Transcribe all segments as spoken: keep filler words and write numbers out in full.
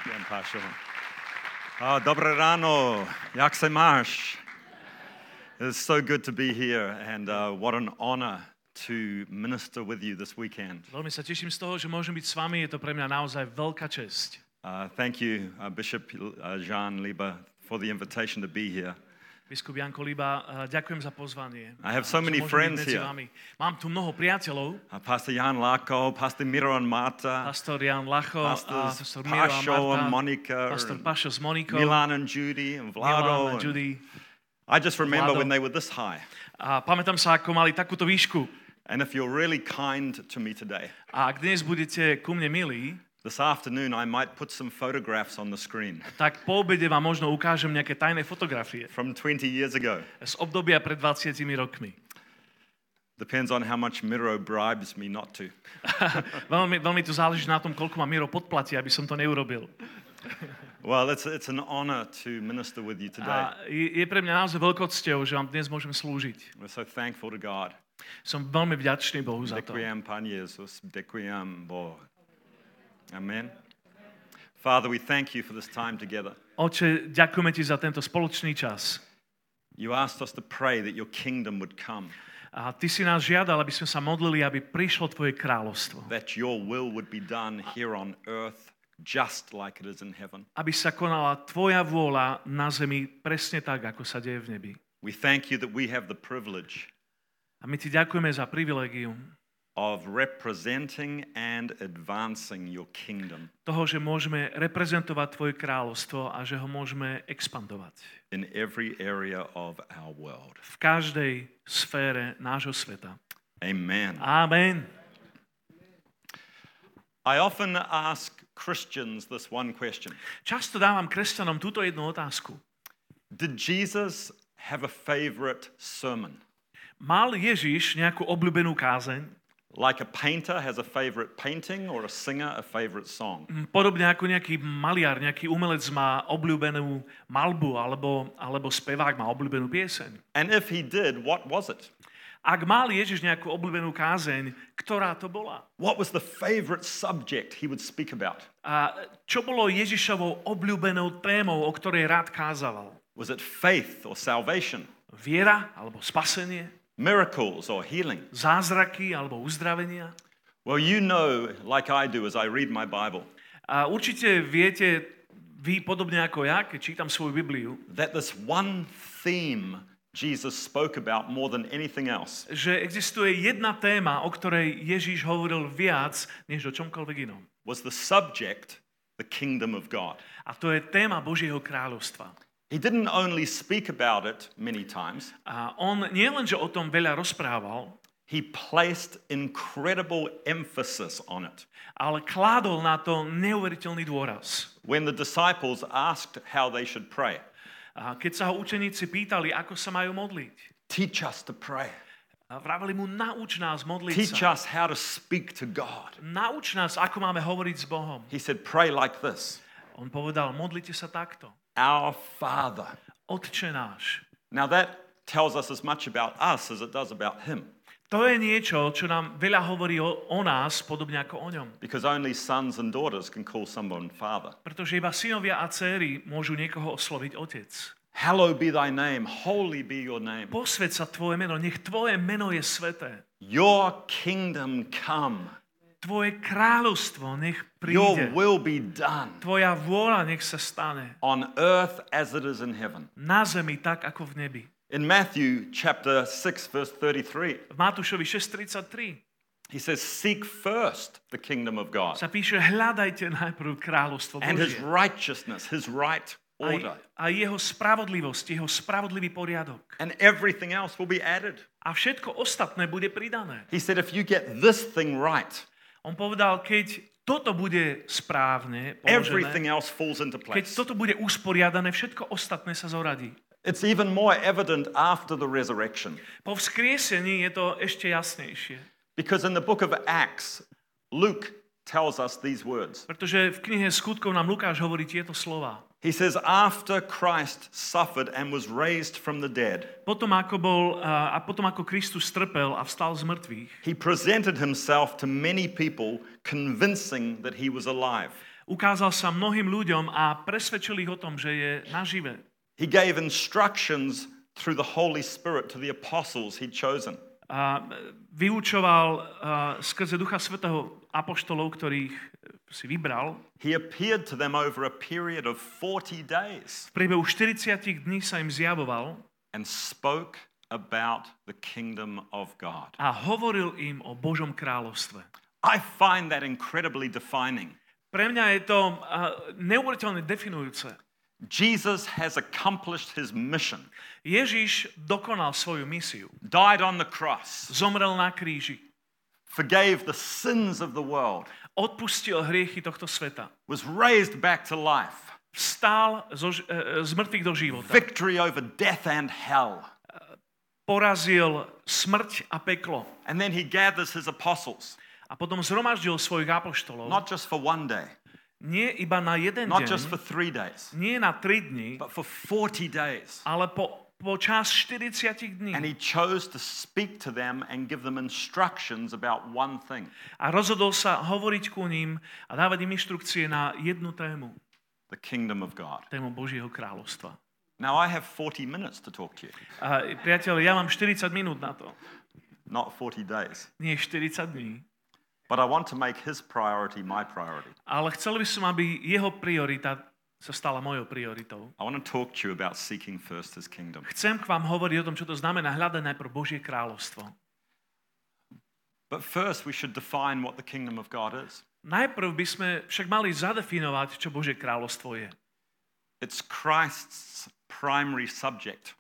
Ďakujem, Pášo. Oh, dobré ráno, jak se máš? It's so good to be here and uh, what an honor to minister with you this weekend. Veľmi sa teším z toho, že môžem byť s vami, je to pre mňa naozaj veľká česť. Uh, thank you, uh, Bishop uh, Jean Lieber, for the invitation to be here. Biskup Janko Liba, uh, ďakujem za pozvanie. I have so many friends here. Vami. Mám tu mnoho priateľov. Uh, Pastor Jan Lako, Pastor Miro and Marta, Pastor Jan Lacho, Pastors uh, Pastor Miro a Pašo Marta, and Monica, Pastor and Pašo s Monikou, Milan and Judy and Vlado. Milan a and Judy. I just remember Vlado. when they were this high. A pamätám sa, ako mali takúto výšku. And if you're really kind to me today, A ak dnes budete ku mne milí, this afternoon I might put some photographs on the screen tak po obede vám možno ukážem nejaké tajné fotografie from twenty years ago. z obdobia pred dvadsiatimi rokmi. Depends on how much Miro bribes me not to. veľmi, veľmi tu záleží na tom, koľko ma Miro podplatí, aby som to neurobil. Well, it's, it's an honor to minister with you today. A je, je pre mňa naozaj veľkou cťou, že vám dnes môžem slúžiť. We're so thankful to God. Som veľmi vďačný Bohu za to. Ďakujem, Pán Jezus. Ďakujem, Boh. Amen. Father, we thank you for this time together. Oče, ďakujeme ti za tento spoločný čas. You asked us to pray that your kingdom would come, A ty si nás žiadal, aby sme sa modlili, aby prišlo tvoje kráľovstvo. that your will would be done here on earth just like it is in heaven. Aby sa konala tvoja vôľa na zemi presne tak, ako sa deje v nebi. We thank you that we have the privilege A my ti ďakujeme za privilégium of representing and advancing your kingdom toho, že môžeme reprezentovať tvoje kráľovstvo a že ho môžeme expandovať in every area of our world. v každej sfére nášho sveta. Amen. Amen. I often ask Christians this one question. Často dávam kresťanom túto jednu otázku. Did Jesus have a favorite sermon? Mal Ježiš nejakú obľúbenú kázeň? Like a painter has a favorite painting or a singer a favorite song? Podobne ako nejaký maliar, nejaký umelec má obľúbenú malbu alebo, alebo spevák má obľúbenú pieseň. And if he did, what was it? Ak mal Ježiš nejakú obľúbenú kázeň, ktorá to bola? What was the favorite subject he would speak about? A čo bolo Ježišovou obľúbenou témou, o ktorej rád kázal? Was it faith or salvation? Viera alebo spasenie? Miracles or healing? Zázraky alebo uzdravenia? Well, you know, like I do as I read my Bible, A určite viete, vy podobne ako ja, keď čítam svoju Bibliu, that this one theme Jesus spoke about more than anything else že existuje jedna téma, o ktorej Ježiš hovoril viac, než o čomkoľvek inom. was the subject, the kingdom of God. A to je téma Božieho kráľovstva. He didn't only speak about it many times, A on nie len, že o tom veľa rozprával, he placed incredible emphasis on it. ale kládol na to neuveriteľný dôraz. When the disciples asked how they should pray, A keď sa ho učeníci pýtali, ako sa majú modliť, teach us to pray. a vraveli mu, nauč nás modliť Teach sa. us how to speak to God. Nauč nás, ako máme hovoriť s Bohom. He said, pray like this. On povedal, modlite sa takto. Our Father. Otče náš. Now that tells us as much about us as it does about him, To je niečo, čo nám veľa hovorí o, o nás, podobne ako o ňom. because only sons and daughters can call someone father. Pretože iba synovia a dcéry môžu niekoho osloviť otec. Hallowed be thy name, holy be your name. Posväť sa tvoje meno, nech tvoje meno je sveté. Your kingdom come. Tvoje kráľovstvo nech Your príde. will be done Tvoja vôľa nech sa stane. on earth as it is in heaven. Na zemi tak, ako v nebi. In Matthew chapter six verse thirty-three, V Matúšovi šesť tridsaťtri he says, seek first the kingdom of God sa píše, hľadajte najprv kráľovstvo and his Božie righteousness, his right order, a, a jeho spravodlivosť, jeho spravodlivý poriadok. and everything else will be added. A všetko ostatné bude pridané. He said, if you get this thing right, On povedal, keď toto bude správne everything položené, else falls into keď place. toto bude usporiadané, všetko ostatné sa zoradí. It's even more evident after the resurrection, Po vzkriesení je to ešte jasnejšie. because in the book of Acts, Luke tells us these words. Pretože v knihe Skutkov nám Lukáš hovorí tieto slova. He says, after Christ suffered and was raised from the dead, Potom ako bol a potom ako Kristus trpel a vstal z mŕtvych, he presented himself to many people, convincing that he was alive. Ukázal sa mnohým ľuďom a presvedčil ich o tom, že je nažive. He gave instructions through the Holy Spirit to the apostles he'd chosen. A vyučoval uh, skrze Ducha Svätého apoštolov, ktorých si vybral. He appeared to them over a period of forty days. V priebehu štyridsať dní sa im zjavoval and spoke about the kingdom of God. A hovoril im o Božom kráľovstve. I find that incredibly defining. Pre mňa je to uh, neuveriteľne definujúce. Jesus has accomplished his mission. Ježiš dokonal svoju misiu. Died on the cross. Zomrel na kríži. Forgave the sins of the world. Odpustil hriechy tohto sveta. Was raised back to life. Vstal zo, z mŕtvych do života. Victory over death and hell. Porazil smrť a peklo. And then he gathers his apostles. A potom zhromaždil svojich apoštolov. Not just for one day. Nie iba na jeden Not deň. just for three days. Nie na tri dni. But for forty days. Ale po, po čas štyridsať dní. And he chose to speak to them and give them instructions about one thing. A rozhodol sa hovoriť ku ním a dávať im inštrukcie na jednu tému. The kingdom of God. Tému Božieho kráľovstva. Now I have forty minutes to talk to you. A priateľ, ja mám štyridsať minút na to. Not forty days. Nie štyridsať dní. But I want to make his priority my priority. Ale chcel by som, aby jeho priorita sa stala mojou prioritou. I want to talk to you about seeking first his kingdom. Chcem k vám hovoriť o tom, čo to znamená hľadať najprv Božie kráľovstvo. But first we should define what the kingdom of God is. Najprv by sme však mali zadefinovať, čo Božie kráľovstvo je. It's Christ's primary subject.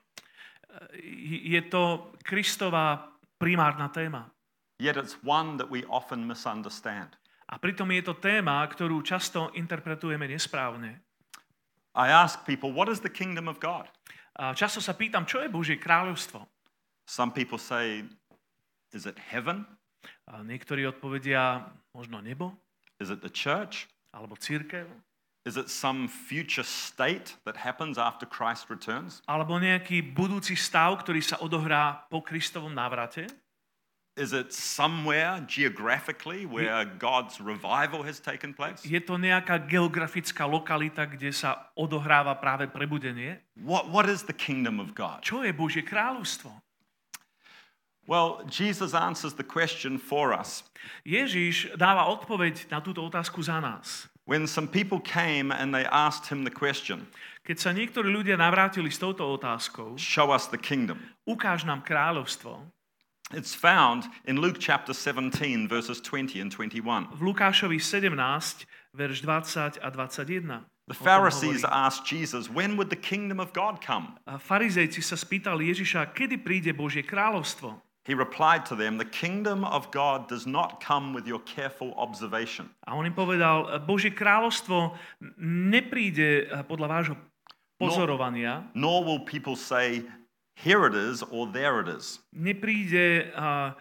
Je to Kristova primárna téma. Yet it's one that we often misunderstand. A pritom je to téma, ktorú často interpretujeme nesprávne. I ask people, what is the kingdom of God? A často sa pýtam, čo je Božie kráľovstvo? Some people say, is it heaven? A niektorí odpovedia, možno nebo? Is it the church? Alebo cirkev? Is it some future state that happens after Christ returns? Alebo nejaký budúci stav, ktorý sa odohrá po Kristovom návrate? Is it somewhere geographically where God's revival has taken place? Je to nejaká geografická lokalita, kde sa odohráva práve prebudenie? What, what is the kingdom of God? Čo je Božie kráľovstvo? Well, Jesus answers the question for us. Ježiš dáva odpoveď na túto otázku za nás. When some people came and they asked him the question, Keď sa niektorí ľudia navrátili s touto otázkou, show us the kingdom. ukáž nám kráľovstvo. It's found in Luke chapter seventeen, verses twenty and twenty-one. V Lukášovi sedemnásť, verš dvadsať a dvadsaťjeden. The Pharisees asked Jesus, when would the kingdom of God come? A farizejci sa spýtali Ježiša, kedy príde Božie kráľovstvo? He replied to them, the kingdom of God does not come with your careful observation. A on im povedal, Božie kráľovstvo nepríde podľa vášho pozorovania. Nor, nor will people say, here it is or there it is. Nepríde, uh,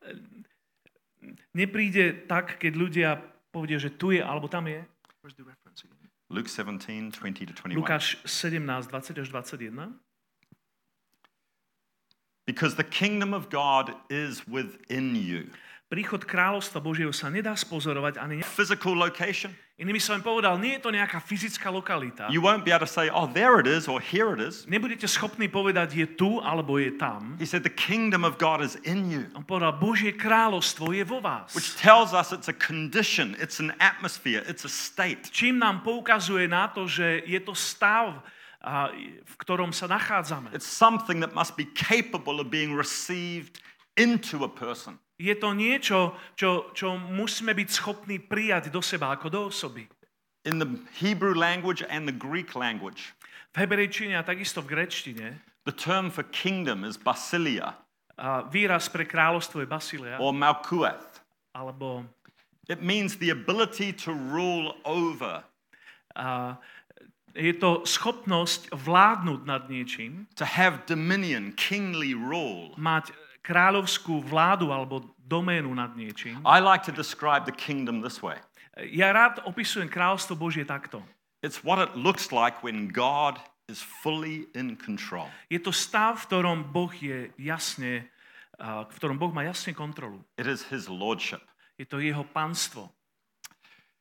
nepríde tak, keď ľudia povedia, že tu je alebo tam je. Luke seventeen, twenty to twenty-one. Lukáš sedemnásť, dvadsať až dvadsaťjeden. Because the kingdom of God is within you. Príchod kráľovstva Božieho sa nedá spozorovať ani... Physical location. Inými som povedal, nie je to nejaká fyzická lokalita. You won't be able to say, oh, there it is or here it is. Nebudete schopní povedať, je tu alebo je tam. He said the kingdom of God is in you. On povedal, Božie kráľovstvo je vo vás. Which tells us it's a condition, it's an atmosphere, it's a state. Čím nám poukazuje na to, že je to stav, v ktorom sa nachádzame. It's something that must be capable of being received into a person. Je to niečo, čo, čo musíme byť schopní prijať do seba ako do osoby. In the Hebrew language and the Greek language, V hebrejčine a takisto v gréčtine the term for kingdom is basilia a výraz pre kráľovstvo je basileia, or malkueth. alebo It means the ability to rule over, a, je to schopnosť vládnuť nad niečím, to have dominion, kingly rule. mať kráľovskú vládu alebo doménu nad niečím. I like to describe the kingdom this way. Ja rád opisujem kráľovstvo Božie takto. It's what it looks like when God is fully in control. Je to stav, v ktorom Boh je jasne, v ktorom Boh má jasne kontrolu. It is his lordship. Je to jeho panstvo.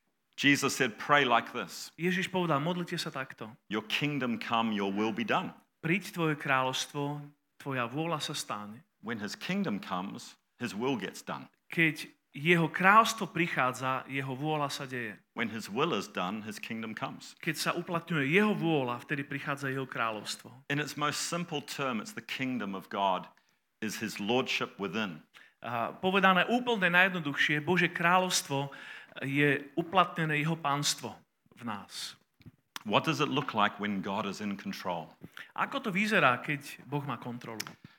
Jesus said, pray like this. Ježiš povedal, modlite sa takto. Your kingdom come, your will be done. Príď tvoje kráľovstvo, tvoja vôľa sa stane. When his kingdom comes, his will gets done. Keď jeho kráľovstvo prichádza, jeho vôľa sa deje. When his will is done, his kingdom comes. Keď sa uplatňuje jeho vôľa, vtedy prichádza jeho kráľovstvo. In its most simple term, it's the kingdom of God, is his lordship within. A povedané úplne najjednoduchšie, Božie kráľovstvo je uplatnené jeho pánstvo v nás. What does it look like when God is in control? Ako to vyzerá, keď Boh má kontrolu?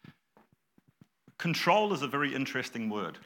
Control is a very interesting word.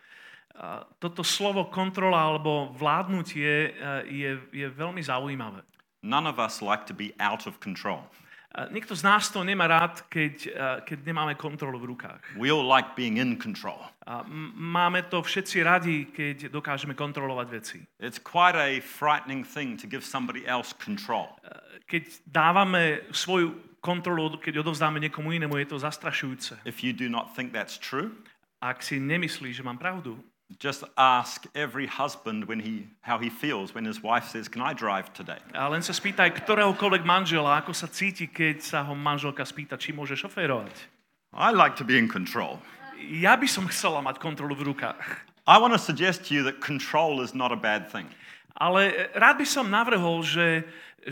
A toto slovo kontrola alebo vládnutie je, je veľmi zaujímavé. None of us like to be out of control. A nikto z nás to nemá rád, keď, keď nemáme kontrolu v rukách. We all like being in control. A m- máme to všetci radi, keď dokážeme kontrolovať veci. It's quite a frightening thing to give somebody else control. Keď dávame svoju kontrolu, keď odovzdáme niekomu inému, je to zastrašujúce. If you do not think that's true, Ak si nemyslíš, že mám pravdu, just ask every husband when he, how he feels when his wife says, can I drive today? a len sa spýtaj ktoréhokoľvek manžela, ako sa cíti, keď sa ho manželka spýta, či môže šoférovať. I like to be in control. Ja by som chcela mať kontrolu v rukách. I want to suggest to you that control is not a bad thing. Ale rád by som navrhol, že,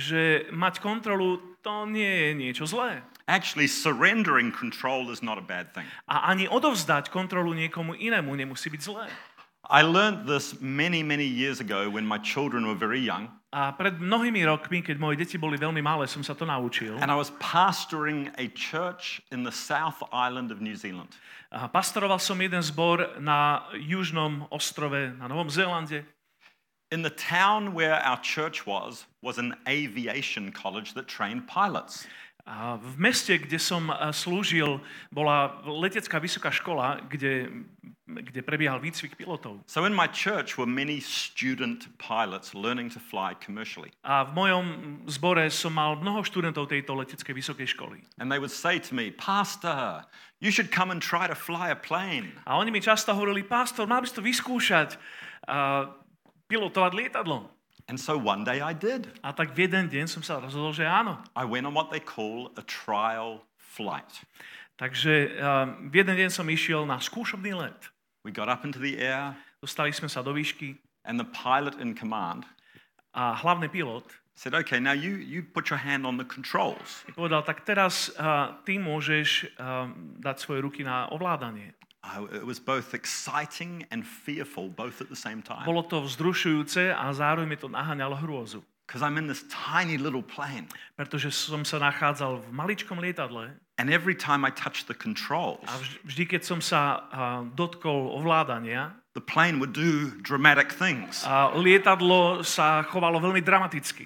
že mať kontrolu, to nie je niečo zlé. Actually, surrendering control is not a bad thing. A ani odovzdať kontrolu niekomu inému nemusí byť zlé. I learned this many, many years ago when my children were very young. A pred mnohými rokmi, keď moje deti boli veľmi malé, som sa to naučil. And I was pastoring a church in the South Island of New Zealand. A pastoroval som jeden zbor na južnom ostrove, na Novom Zélande. In the town where our church was, was an aviation college that trained pilots. A v meste, kde som slúžil, bola letecká vysoká škola, kde, kde prebiehal výcvik pilotov. So in my church were many student pilots learning to fly commercially. A v mojom zbore som mal mnoho študentov tejto leteckej vysokej školy. And they would say to me, Pastor, you should come and try to fly a plane. A oni mi často hovorili, pastor, mal by si to vyskúšať, uh, pilotovať lietadlo. And so one day I did. A tak v jeden deň som sa rozhodol, že áno. I went on what they call a trial flight. Takže uh, v jeden deň som išiel na skúšobný let. We got up into the air. Dostali sme sa do výšky And the pilot in command a hlavný pilot said, okay, now you, you put your hand on the controls. mi povedal, tak teraz uh, ty môžeš uh, dať svoje ruky na ovládanie. Uh, it was both exciting and fearful, both at the same time. Bolo to vzrušujúce a zároveň mi to naháňalo hrôzu. Because I'm in this tiny little plane. Pretože som sa nachádzal v maličkom lietadle And every time I touched the controls, a vždy, vždy keď som sa uh, dotkol ovládania, the plane would do dramatic things. a lietadlo sa chovalo veľmi dramaticky.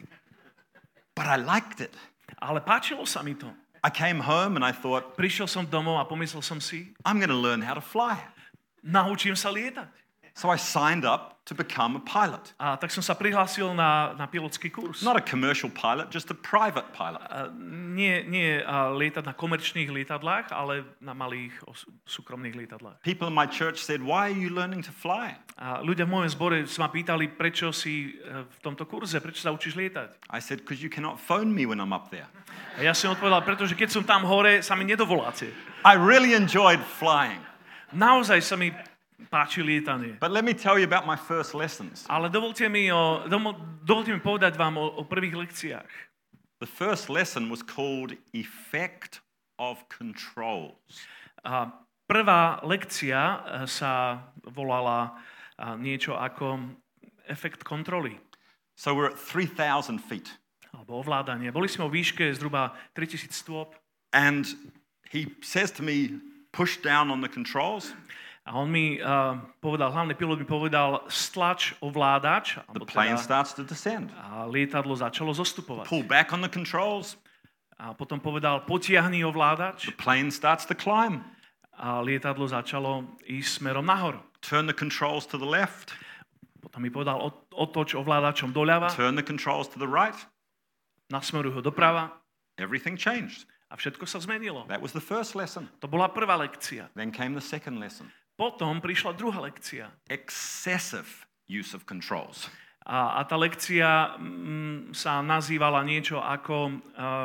But I liked it. Ale páčilo sa mi to. I came home and I thought, Prišiel som domov a pomyslel som si, I'm going to learn how to fly. naučím sa lietať. So I signed up to become a pilot. A tak som sa prihlásil na, na pilotský kurz. Not a commercial pilot, just a private pilot. A nie nie a lietať na komerčných lietadlách, ale na malých os- súkromných lietadlách. People in my church said, why are you learning to fly? A ľudia v mojom zbore sa ma pýtali, prečo si e, v tomto kurze, prečo sa učíš lietať. I said, because you cannot phone me when I'm up there. A ja som odpovedal, pretože keď som tam hore, sa mi nedovoláte. I really enjoyed flying. Naozaj sa mi páči lietanie. But let me tell you about my first lessons. Ale dovolte mi, o, domo, dovolte mi povedať vám o, o prvých lekciách. The first lesson was called Effect of Controls. A prvá lekcia sa volala niečo ako efekt kontroly. So we're at three thousand feet. Alebo ovládanie. Boli sme o výške zhruba tritisíc stôp. And he says to me, push down on the controls. A on mi uh, povedal, hlavný pilot mi povedal, stlač ovládač. The plane starts to descend. A lietadlo začalo zostupovať. Pull back on the controls. A potom povedal, potiahni ovládač. The plane starts to climb. A lietadlo začalo ísť smerom nahor. Turn the controls to the left. Potom mi povedal, otoč ovládačom doľava. Turn the controls to the right. Nasmeruj ho doprava. Everything changed. A všetko sa zmenilo. That was the first lesson. To bola prvá lekcia. Then came the second lesson. Potom prišla druhá lekcia. Excessive use of controls. A, a tá lekcia mm, sa nazývala niečo ako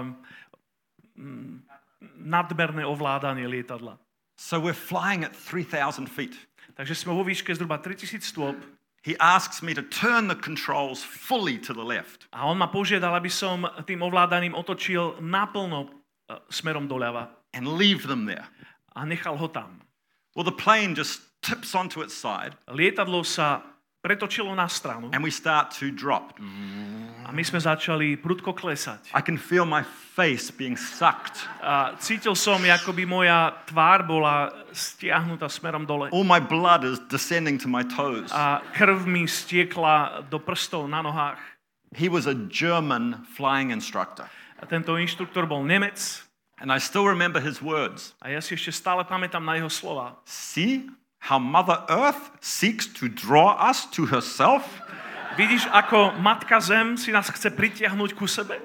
um, nadmerné ovládanie lietadla. So we're flying at three thousand feet. Takže sme vo výške zhruba tritisíc stôp. He asks me to turn the controls fully to the left. A on ma požiadal, aby som tým ovládaním otočil naplno uh, smerom doľava. And leave them there. A nechal ho tam. Well, the plane just tips onto its side. Lietadlo sa pretočilo na stranu. And we start to drop. A my sme začali prudko klesať. I can feel my face being sucked. A cítil som, ako by moja tvár bola stiahnutá smerom dole. All my blood is descending to my toes. A krv mi stiekla do prstov na nohách. He was a German flying instructor. A tento inštruktor bol Nemec. And I still remember his words. A ja si ešte stále pamätám na jeho slova. See how Mother Earth seeks to draw us to herself? Vidíš, ako Matka Zem si nás chce pritiahnuť ku sebe?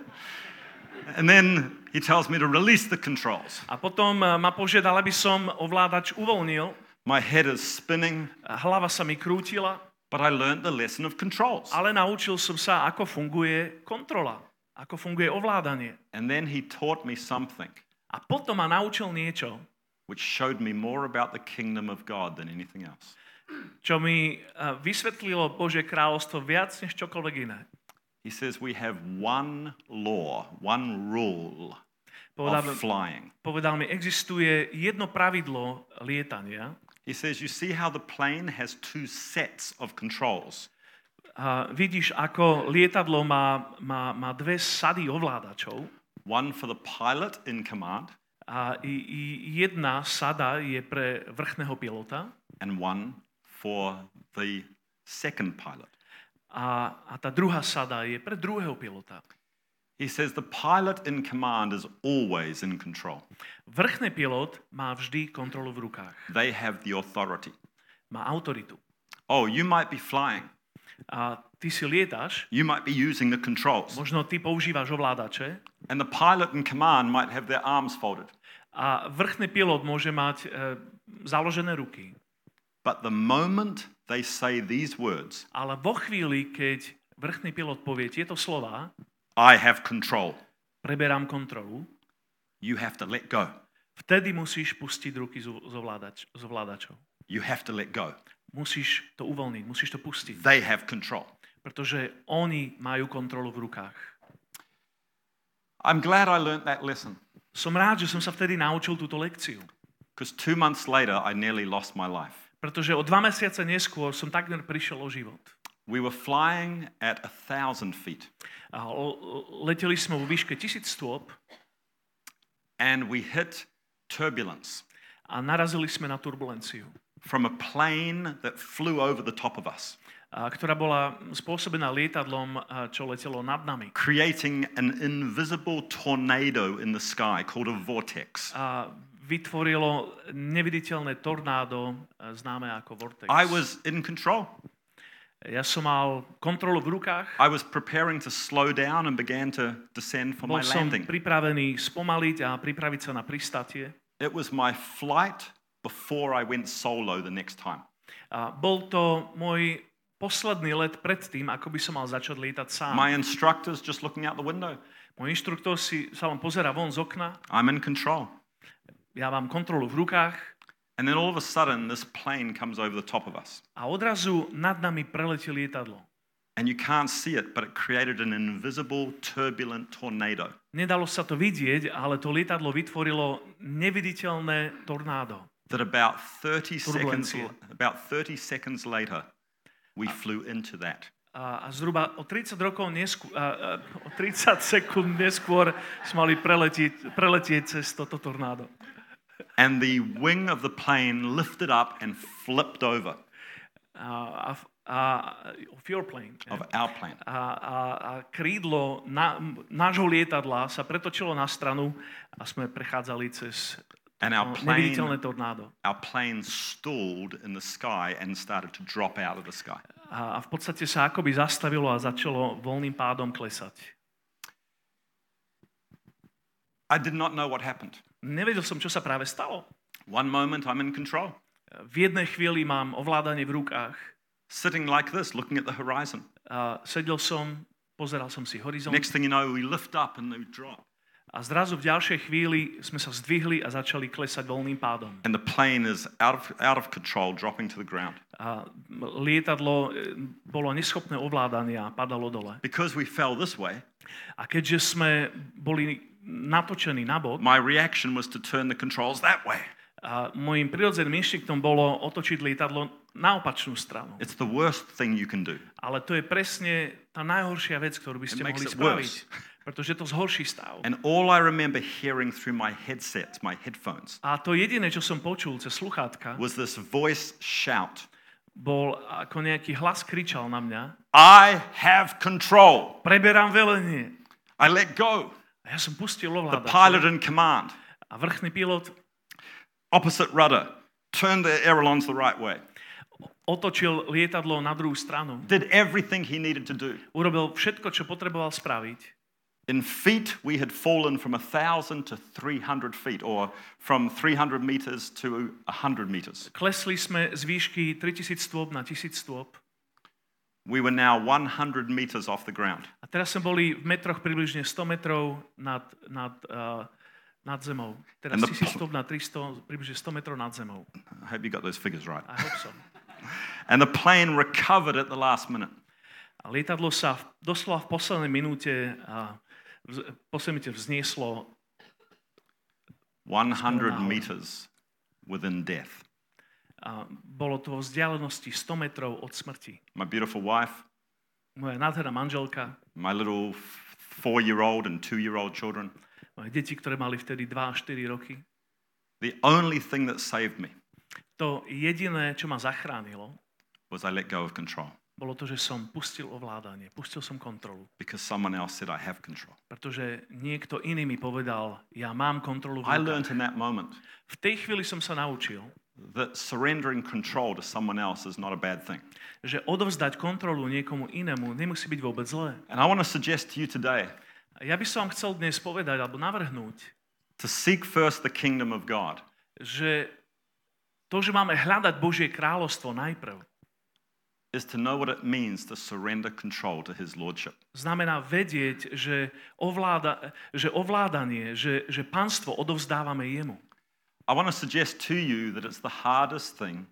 And then he tells me to release the controls. A potom ma požiadal, aby som ovládač uvoľnil. My head is spinning. Hlava sa mi krútila. But I learned the lesson of controls. Ale naučil som sa, ako funguje kontrola. Ako funguje ovládanie. And then he taught me something. A potom ma naučil niečo, which showed me more about the kingdom of God than anything else. Čo mi vysvetlilo Božie kráľovstvo viac než čokoľvek iné. He says we have one law, one rule Povedal, of flying. Povedal mi, existuje jedno pravidlo lietania. He says, you see how the plane has two sets of controls. A vidíš, ako lietadlo má, má, má dve sady ovládačov. One for the pilot in command. A i, i jedna sada je pre vrchného pilota. And one for the second pilot. A, a tá druhá sada je pre druhého pilota. He says the pilot in command is always in control. Vrchný pilot má vždy kontrolu v rukách. They have the authority. Má autoritu. Oh, you might be flying. A ty si lietáš. You might be using the controls. Možno ty používaš ovládače. And the pilot in command might have their arms folded. A vrchný pilot môže mať e, založené ruky. But the moment they say these words, ale vo chvíli, keď vrchný pilot povie tieto slová, I have control. Preberám kontrolu. You have to let go. Vtedy musíš pustiť ruky z, ovládač, z ovládačov. You have to let go. Musíš to uvoľniť, musíš to pustiť. They have control. Pretože oni majú kontrolu v rukách. I'm glad I learned that lesson. Som rád, že som sa vtedy naučil túto lekciu. Because two months later, I nearly lost my life. Pretože o dva mesiace neskôr som takmer prišiel o život. We were flying at a thousand feet. A leteli sme vo výške tisíc stôp. And we hit turbulence. A narazili sme na turbulenciu. From a plane that flew over the top of us. A ktorá bola spôsobená lietadlom, čo letelo nad nami. Creating an invisible tornado in the sky called a vortex. A vytvorilo neviditeľné tornádo, známe ako vortex. I was in control. Ja som mal kontrolu v rukách. I was preparing to slow down and began to descend for my landing. Bol som pripravený spomaliť a pripraviť sa na pristátie. It was my flight before I went solo the next time. A bol to môj posledný let pred tým, ako by som mal začať lietať sám. My instructor's just looking out the window. Môj inštruktor si sa len pozerá von z okna. I'm in control. Ja mám kontrolu v rukách. And then all of a sudden this plane comes over the top of us. A odrazu nad nami preletí lietadlo. And you can't see it, but it created an invisible turbulent tornado. Nedalo sa to vidieť, ale to lietadlo vytvorilo neviditeľné tornádo. That about thirty seconds about thirty seconds later we flew into that. A, a zhruba o tridsať rokov neskôr, a, a, o tridsať sekúnd neskôr sme mali preletieť, preletieť cez toto tornádo. And the wing of the plane lifted up and flipped over. A, a, a, of your plane. Of our plane. A, a, a krídlo na, nášho lietadla sa pretočilo na stranu a sme prechádzali cez and our plane, neviditeľné tornádo. Our plane stalled in the sky and started to drop out of the sky. A, a v podstate sa akoby zastavilo a začalo voľným pádom klesať. I did not know what happened. Nevedel som, čo sa práve stalo. One moment I'm in control. V jednej chvíli mám ovládanie v rukách. sitting like this, looking at the horizon. A sedel som, pozeral som si horizont. Next thing you know, we lift up and we drop. A zrazu v ďalšej chvíli sme sa zdvihli a začali klesať voľným pádom. And the plane is out of, out of control, dropping to the ground. A lietadlo bolo neschopné ovládania a padalo dole. Because we fell this way, A keďže sme boli natočení nabok, my reaction was to turn the controls that way. a môjim prirodzeným inštinktom bolo otočiť lietadlo na opačnú stranu. It's the worst thing you can do. Ale to je presne tá najhoršia vec, ktorú by ste It makes mohli it spraviť. worse. Pretože to zhorší stav. And all I remember hearing through my headsets, my headphones, A to jediné, čo som počul cez sluchátka, was this voice shout, bol ako nejaký hlas kričal na mňa: I have control. Preberám velenie. I let go. A ja som pustil The ovládač. pilot in command, A vrchný pilot opposite rudder, turned the ailerons the right way, otočil lietadlo na druhú stranu. did everything he needed to do. Urobil všetko, čo potreboval spraviť. In feet, we had fallen from one thousand to three hundred feet, or from three hundred meters to one hundred meters. Klesli sme z výšky tritisíc stôp na tisíc stôp. We were now one hundred meters off the ground. A teraz sme boli v metroch približne sto metrov nad, nad, uh, nad zemou. Teraz And the tisíc pl- stôp na tristo, približne sto metrov nad zemou. I hope you got those figures right. I hope so. And the plane recovered at the last minute. A lietadlo sa v, doslova v poslednej minúte a v poslednej minúte vznieslo one hundred meters within death. a bolo to vo vzdialenosti sto metrov od smrti. My beautiful wife, Moja nádherná manželka, my little four-year-old and two-year-old children, moje deti, ktoré mali vtedy dva a štyri roky. the only thing that saved me To jediné, čo ma zachránilo, was I let go of control bolo to, že som pustil ovládanie, pustil som kontrolu. because someone else said I have control. Pretože niekto iný mi povedal, ja mám kontrolu v I rukách. learned in that moment V tej chvíli som sa naučil, that surrendering control to someone else is not a bad thing. že odovzdať kontrolu niekomu inému nemusí byť vôbec zlé. And I want to suggest to you today A ja by som vám chcel dnes povedať, alebo navrhnúť, to seek first the kingdom of God že to, že máme hľadať Božie kráľovstvo najprv, is to know what it means to surrender control to his lordship. znamená vedieť, že, ovláda, že ovládanie, že, že panstvo odovzdávame jemu. I want to suggest to you that it's the hardest thing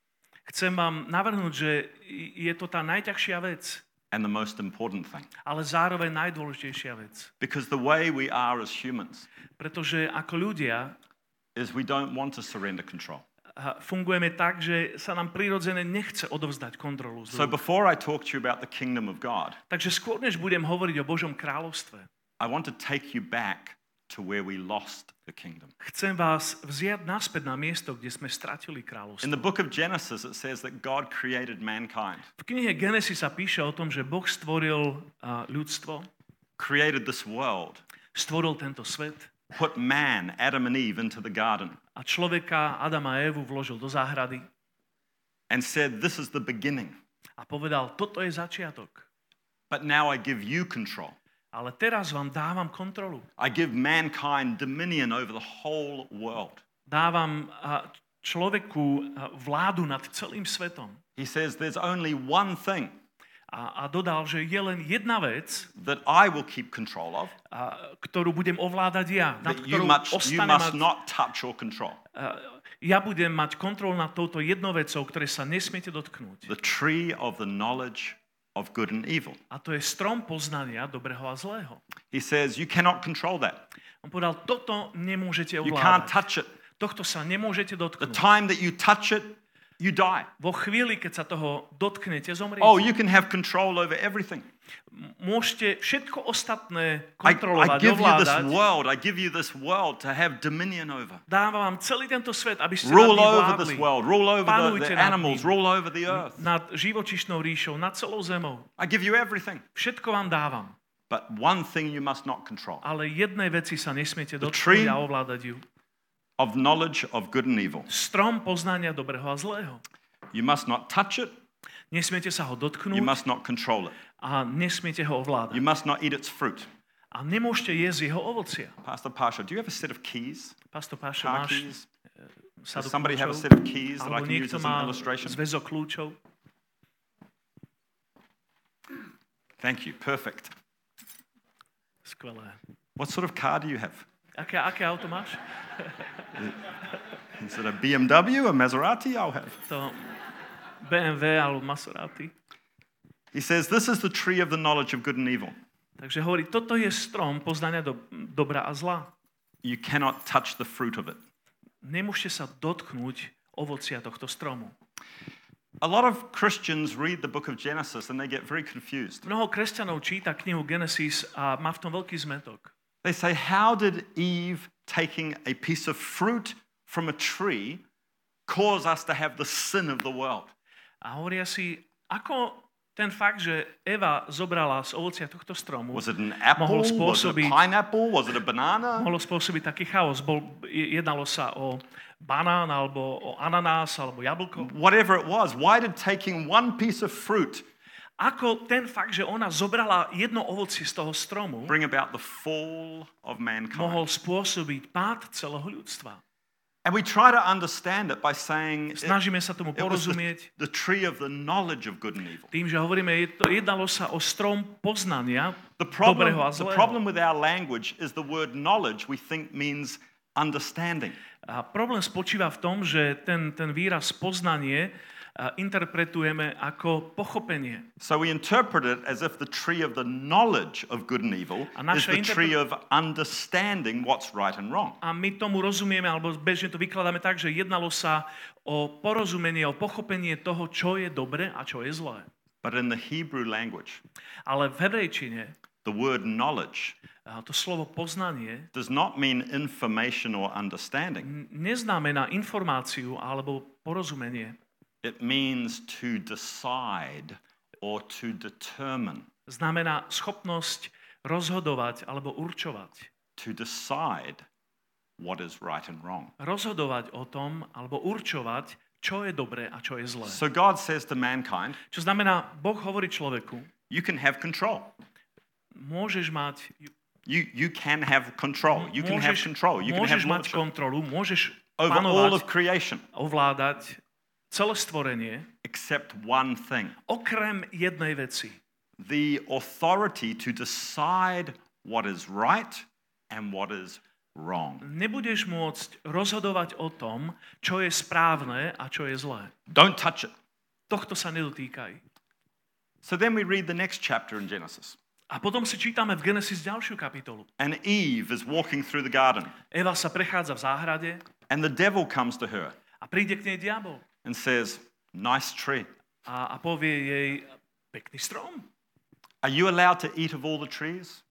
Chcem vám navrhnúť, že je to tá najťažšia vec, and the most important thing. ale zároveň najdôležitejšia vec. Because the way we are as humans Pretože ako ľudia is we don't want to surrender control. a fungujeme tak, že sa nám prirodzene nechce odovzdať kontrolu z So rúk. before I talk to you about the kingdom of God, Takže skôr, než budem hovoriť o Božom kráľovstve, I want to take you back to where we lost the kingdom. chcem vás vziať naspäť na miesto, kde sme stratili In kráľovstvo. the book of Genesis, it says that God created mankind, V knihe Genesis sa píše o tom, že Boh stvoril a, ľudstvo, created this world, stvoril tento svet put man, Adam and Eve, into the garden, a človeka, Adama a Evu, vložil do záhrady and said, this is the beginning. a povedal, toto je začiatok. But now I give you control. Ale teraz vám dávam kontrolu. I give mankind dominion over the whole world. Dávam a, človeku a, vládu nad celým svetom. He says there's only one thing A, a dodal, že je len jedna vec, that I will keep control of, a, ktorú budem ovládať ja, nad that you ktorou must, you ostane must mať, not touch or control. a, ja budem mať kontrolu nad touto jednou vecou, ktoré sa nesmiete dotknúť. The tree of the knowledge of good and evil. A to je strom poznania dobrého a zlého. He says you cannot control that. On povedal, toto nemôžete You can't ovládať. touch it. Tohto sa nemôžete The dotknúť. time that you touch it, you die. Vo chvíli, keď sa toho dotknete, zomriete. Oh, you can have control over everything. Môžete všetko ostatné I, I kontrolovať, give you this ovládať. world. I give you this world to have dominion over. Dávam vám celý tento svet, aby ste Rule nad ním over this vládli. world. Rule over the, Panujte the nad animals. ním. Rule over the earth. Nad živočíšnou ríšou, nad celou zemou. I give you everything. Všetko vám dávam. But one thing you must not control. Ale jednej veci sa nesmiete The tree- dotknúť a ovládať ju. Of knowledge of good and evil. Strom poznania dobrého a zlého. You must not touch it. Nesmiete sa ho You dotknúť must not control it. a nesmiete ho ovládať. You must not eat its fruit. A nemôžete jesť jeho ovocia. Pastor Pasha, do you have a set of keys? Pastor Páša, Car máš keys? sadu Does somebody have a kľúčov? set of keys that I Alebo can use niekto as an má illustration? zväzok kľúčov? Thank you. Perfect. Skvelé. What sort of car do you have? Aké, aké auto máš? Is it a B M W, a Maserati? I'll have. To bé em vé alebo Maserati. He says, this is the tree of the knowledge of good and evil. Takže hovorí, toto je strom poznania do, dobra a zla. You cannot touch the fruit of it. Nemôžete sa dotknúť ovocia tohto stromu. A lot of Christians read the book of Genesis and they get very confused. Mnoho kresťanov číta knihu Genesis a má v tom veľký zmetok. They say, how did Eve taking a piece of fruit from a tree cause us to have the sin of the world? A hovoria si, ako ten fakt, že Eva zobrala z ovocia tohto stromu, Was it an apple? mohol Was it a spôsobiť, pineapple? Was it a banana? mohlo spôsobiť taký chaos. Bol, jednalo sa o banán, alebo o ananás, alebo jablko. Whatever it was, why did taking one piece of fruit Ako ten fakt, že ona zobrala jedno ovocie z toho stromu, bring about the fall of mohol mankind? spôsobiť pád celého ľudstva. And we try to understand it by saying it, Snažíme sa tomu it was the, porozumieť the tree of the knowledge of good and evil. tým, že hovoríme, jednalo sa o strom poznania The problem, dobrého a the zlého. problem with our language is the word knowledge we think means understanding. A problém spočíva v tom, že ten, ten výraz poznanie a interpretujeme ako pochopenie. So we interpret it as if the tree of the knowledge of good and evil A is naša the interpre- tree of understanding what's right and wrong. A my tomu rozumieme, alebo bežne to vykladáme tak, že jednalo sa o porozumenie, o pochopenie toho, čo je dobre a čo je zlé. But in the Hebrew language, Ale v hebrejčine the word knowledge a to slovo poznanie does not mean information or understanding. n- neznamená informáciu alebo porozumenie. It means to decide or to determine. Znamená schopnosť rozhodovať alebo určovať. To decide what is right and wrong. Rozhodovať o tom alebo určovať, čo je dobré a čo je zlé. So God says to mankind, Čo znamená, Boh hovorí človeku, you can have control. môžeš mať, You, you can have control. You can have môžeš, control. You can have môžeš mať lordship kontrolu, môžeš over all of panovať, creation, ovládať celé stvorenie, except one thing. okrem jednej veci. The authority to decide what is right and what is wrong. Nebudeš môcť rozhodovať o tom, čo je správne a čo je zlé. Don't touch it. Tohto sa nedotýkaj. So then we read the next chapter in Genesis. A potom si čítame v Genesis ďalšiu kapitolu. And Eve is walking through the garden. Eva sa prechádza v záhrade And the devil comes to her a príde k nej diabol and says, nice tree. a, a povie jej, pekný strom. Are you allowed to eat of all the trees?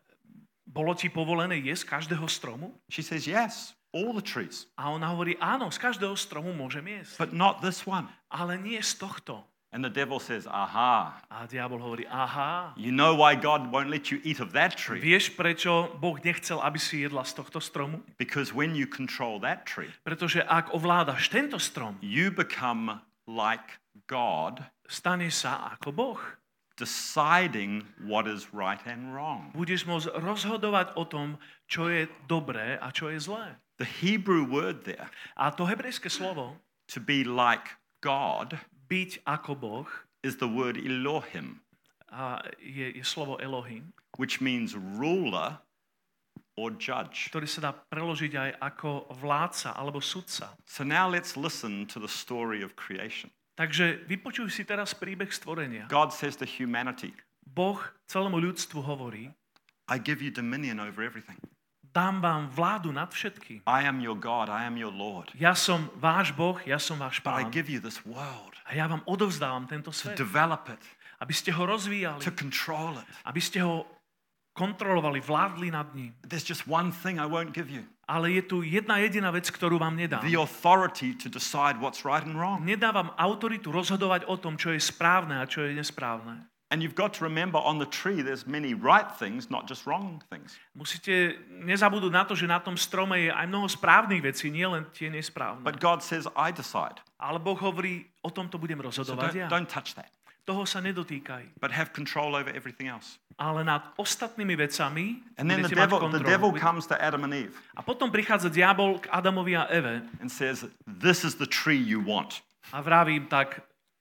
Bolo ti povolené jesť každého stromu? She says, yes, all the trees. A ona hovorí, áno, z každého stromu môžem jesť. But not this one. Ale nie z tohto. And the devil says, aha, A diabol hovorí, aha, you know why God won't let you eat of that tree? vieš, prečo Boh nechcel, aby si jedla z tohto stromu? Because when you control that tree, Pretože ak ovládaš tento strom, you become like God, stane sa ako Boh. deciding what is right and wrong. Budeš môcť rozhodovať o tom, čo je dobré a čo je zlé. The Hebrew word there, A to hebrejské slovo, to be like God, byť ako Boh, is the word Elohim, a je, je slovo Elohim, which means ruler or judge. ktorý sa dá preložiť aj ako vládca alebo sudca. So now let's listen to the story of creation. Takže vypočuj si teraz príbeh stvorenia. God says to humanity, Boh celému ľudstvu hovorí, I give you dominion over everything. dám vám vládu nad všetkým. I am your God, I am your Lord. Ja som váš Boh, ja som váš But I pán. give you this world A ja vám odovzdávam tento to svet, develop it, aby ste ho rozvíjali, to control it. aby ste ho kontrolovali, vládli nad ním. There's just one thing I won't give you. Ale je tu jedna jediná vec, ktorú vám nedám. The authority to decide what's right and wrong. Nedávam autoritu rozhodovať o tom, čo je správne a čo je nesprávne. And you've got to remember on the tree there's many right things, not just wrong things. Musíte nezabudnúť na to, že na tom strome je aj mnoho správnych vecí, nie len tie nesprávne. But God says, I decide. Ale Boh hovorí, o tomto budem So rozhodovať ja. don't, don't touch that. Toho sa nedotýkaj. But have control over everything else. Ale nad ostatnými vecami And then the budete mať devil, the devil kontrolu. comes to Adam and Eve A potom prichádza diabol k Adamovi a Eve and says, this is the tree you want. a vraví im tak,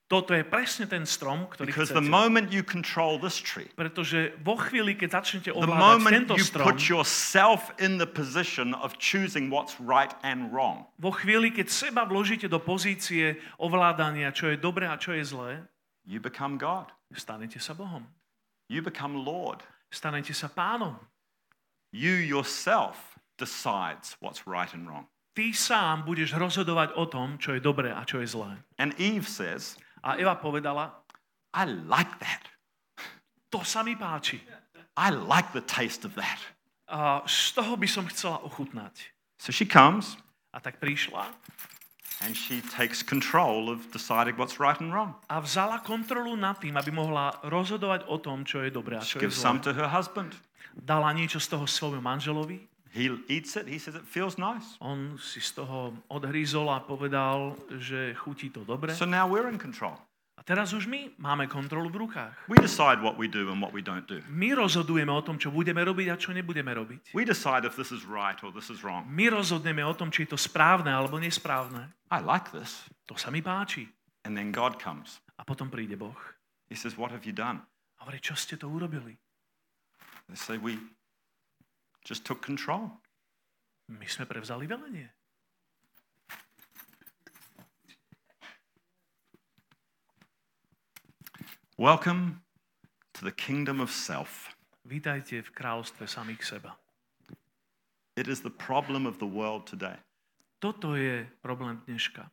Toto je presne ten strom, ktorý Because chcete. the moment you control this tree, Pretože vo chvíli, keď začnete the ovládať moment tento you strom, put yourself in the position of choosing what's right and wrong, vo chvíli, keď seba vložíte do pozície ovládania, čo je dobré a čo je zlé, you become God. stanete sa Bohom. You become Lord. Stanete sa pánom. You yourself decides what's right and wrong. Ty sám budeš rozhodovať o tom, čo je dobré a čo je zlé. And Eve says, A Eva povedala, I like that. to sa mi páči. I like the taste of that. A z toho by som chcela ochutnať. So she comes A tak prišla and she takes control of deciding what's right and wrong. a vzala kontrolu nad tým, aby mohla rozhodovať o tom, čo je dobré a She čo je gives some zlé. to her husband. Dala niečo z toho svojmu manželovi. He eats it. He says it feels nice. On si z toho odhrízol a povedal, že chutí to dobre. So now we're in control. A teraz už my máme kontrolu v rukách. We decide what we do and what we don't do. My rozhodujeme o tom, čo budeme robiť a čo nebudeme robiť. We decide if this is right or this is wrong. My rozhodneme o tom, či je to správne alebo nesprávne. I like this. To sa mi páči. And then God comes. A potom príde Boh. He says, what have you done? A hovorí, čo ste to urobili? They say, we just took control. My sme prevzali velenie. Welcome to the kingdom of self. Vítajte v kráľovstve samých seba. It is the problem of the world today. Toto je problém dneška.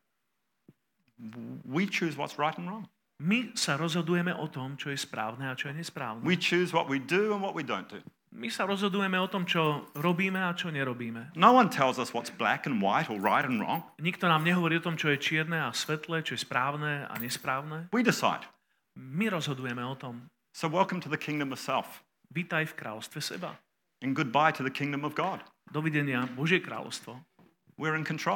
We choose what's right and wrong. My sa rozhodujeme o tom, čo je správne a čo je nesprávne. We choose what we do and what we don't do. My sa rozhodujeme o tom, čo robíme a čo nerobíme. No one tells us what's black and white or right and wrong. Nikto nám nehovorí o tom, čo je čierne a svetlé, čo je správne a nesprávne. We decide. My rozhodujeme o tom. So welcome to the kingdom of self. Vítaj v kráľovstve seba. And goodbye to the kingdom of God. Dovidenia, Božie kráľovstvo. We're in control.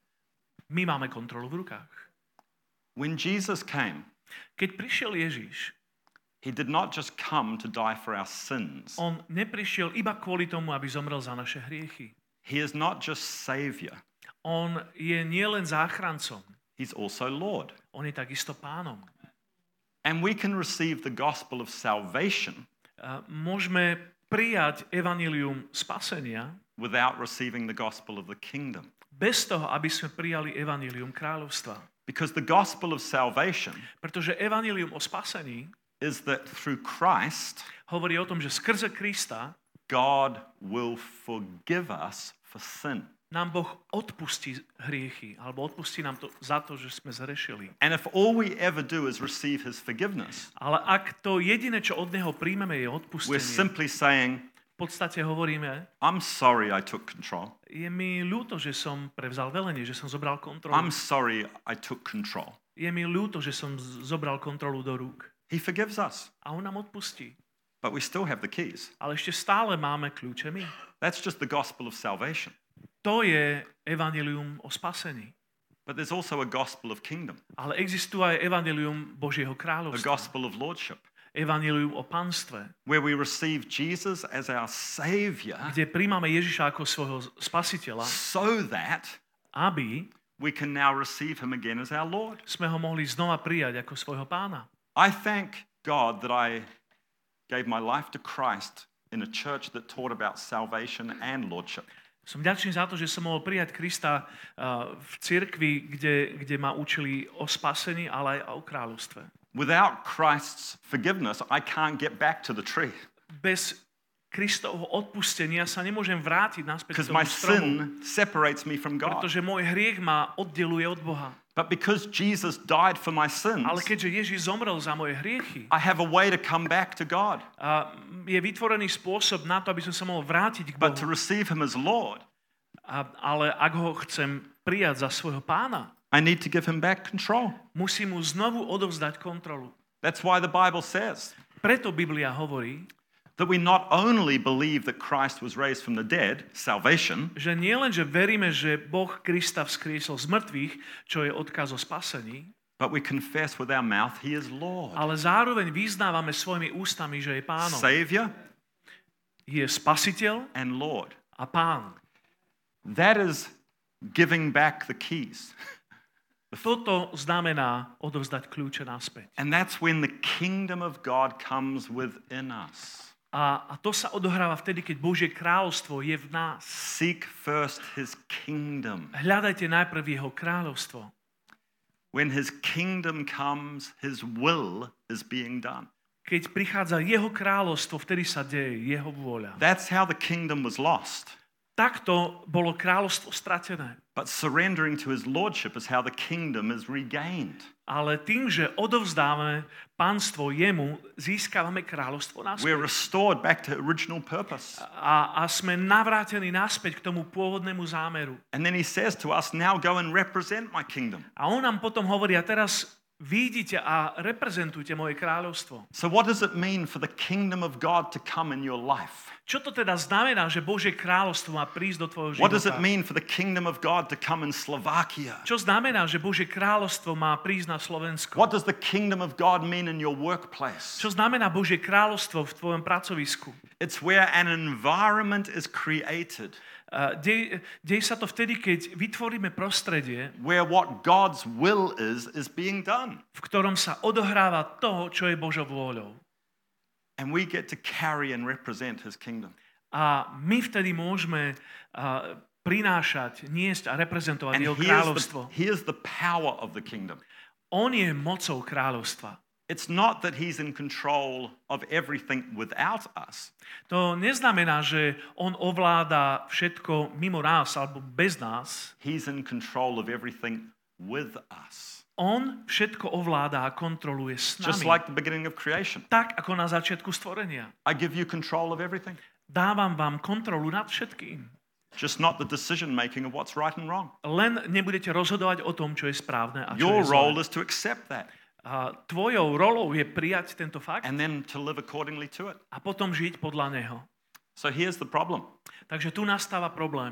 My máme kontrolu v rukách. When Jesus came, Keď prišiel Ježiš, he did not just come to die for our sins. on neprišiel iba kvôli tomu, aby zomrel za naše hriechy. He is not just savior. On je nielen záchrancom, He's also Lord. on je takisto pánom. And we can receive the gospel of salvation A môžeme prijať evanjelium spasenia without receiving the gospel of the kingdom. bez toho, aby sme prijali evanjelium kráľovstva. Because the gospel of salvation Pretože evanjelium o spasení is that through Christ, hovorí o tom, že skrze Krista God will forgive us for sin. nám Boh odpustí hriechy, alebo odpustí nám to za to, že sme zrešili. And if all we ever do is receive his forgiveness, Ale ak to jediné, čo od Neho príjmeme, je we're odpustenie, simply saying, v podstate hovoríme, I'm sorry I took control. je mi ľúto, že som prevzal velenie, že som zobral kontrolu. I'm sorry I took control. Je mi ľúto, že som z- zobral kontrolu do rúk. He forgives us, A on nám odpustí. but we still have the keys. Ale ešte stále máme kľúče my. That's just the gospel of salvation. To je evanjelium o spasení. But there's also a gospel of kingdom, Ale existuje aj evanjelium Božieho a kráľovstva. gospel of lordship, Evanjelium o panstve, where we receive Jesus as our savior kde príjmame Ježiša ako svojho spasiteľa, so that aby we can now receive him again as our Lord. sme ho mohli znova prijať ako svojho pána. I thank God that I gave my life to Christ in a church that taught about salvation and lordship. Som vďačný za to, že som mohol prijať Krista uh, v cirkvi, kde, kde ma učili o spasení, ale aj o kráľovstve. Without Christ's forgiveness, I can't get back to the tree Bez Kristovho odpustenia sa nemôžem vrátiť naspäť because k my tomu stromu, sin separates me from God. pretože môj hriech ma oddeluje od Boha. But because Jesus died for my sins, Ale keďže Ježiš zomrel za moje hriechy, I have a way to come back to God. a je vytvorený spôsob na to, aby som sa mohol vrátiť k But to Bohu. receive him as Lord, A, ale ak ho chcem prijať za svojho pána, I need to give him back control. musím mu znovu odovzdať kontrolu. That's why the Bible says Preto Biblia hovorí, that we not only believe that Christ was raised from the dead, salvation, že nie len, že veríme, že Boh Krista vzkriesol z mŕtvych, čo je odkaz o spasení, but we confess with our mouth he is Lord. ale zároveň vyznávame svojimi ústami, že je pánom. Savior Je spasiteľ and Lord. a pán. That is giving back the keys, Toto znamená odovzdať kľúče naspäť. And that's when the kingdom of God comes within us. A, a to sa odohráva vtedy, keď Božie kráľovstvo je v nás. Seek first his kingdom. Hľadajte najprv jeho kráľovstvo. When his kingdom comes, his will is being done. Keď prichádza jeho kráľovstvo, vtedy sa deje jeho vôľa. That's how the kingdom was lost. Takto bolo kráľovstvo stratené. But surrendering to his lordship is how the kingdom is regained. Ale tým, že odovzdávame pánstvo jemu, získavame kráľovstvo We're naspäť. restored back to original purpose. A, a sme navrátení naspäť k tomu pôvodnému zámeru. And then he says to us, now go and represent my kingdom. A on nám potom hovorí, a teraz výjdite a reprezentujte moje kráľovstvo. So what does it mean for the kingdom of God to come in your life? Čo to teda znamená, že Božie kráľovstvo má prísť do tvojho What does it života? mean for the kingdom of God to come in Slovakia? Čo znamená, že Božie kráľovstvo má prísť na Slovensko? What does the kingdom of God mean in your workplace? Čo znamená Božie kráľovstvo v tvojom pracovisku? It's where an environment is created Uh, dej, dej sa to vtedy, keď vytvoríme prostredie, where what God's will is, is being done. v ktorom sa odohráva to, čo je Božou vôľou. And we get to carry and represent his kingdom. A my vtedy môžeme uh, prinášať, niesť a reprezentovať And jeho here's kráľovstvo. the, here's the power of the kingdom. On je mocou kráľovstva. It's not that he's in control of everything without us. To neznamená, že on ovláda všetko mimo nás alebo bez nás. He's in control of everything with us. On všetko ovláda a kontroluje s nami. Just like the beginning of creation. Tak, ako na začiatku stvorenia. I give you control of everything. Dávam vám kontrolu nad všetkým. Just not the decision making of what's right and wrong. Len nebudete rozhodovať o tom, čo je správne a čo Your je role zlé. is to accept that A tvojou rolou je prijať tento fakt and then to live accordingly to it. a potom žiť podľa neho. So here's the problem. Takže tu nastáva problém.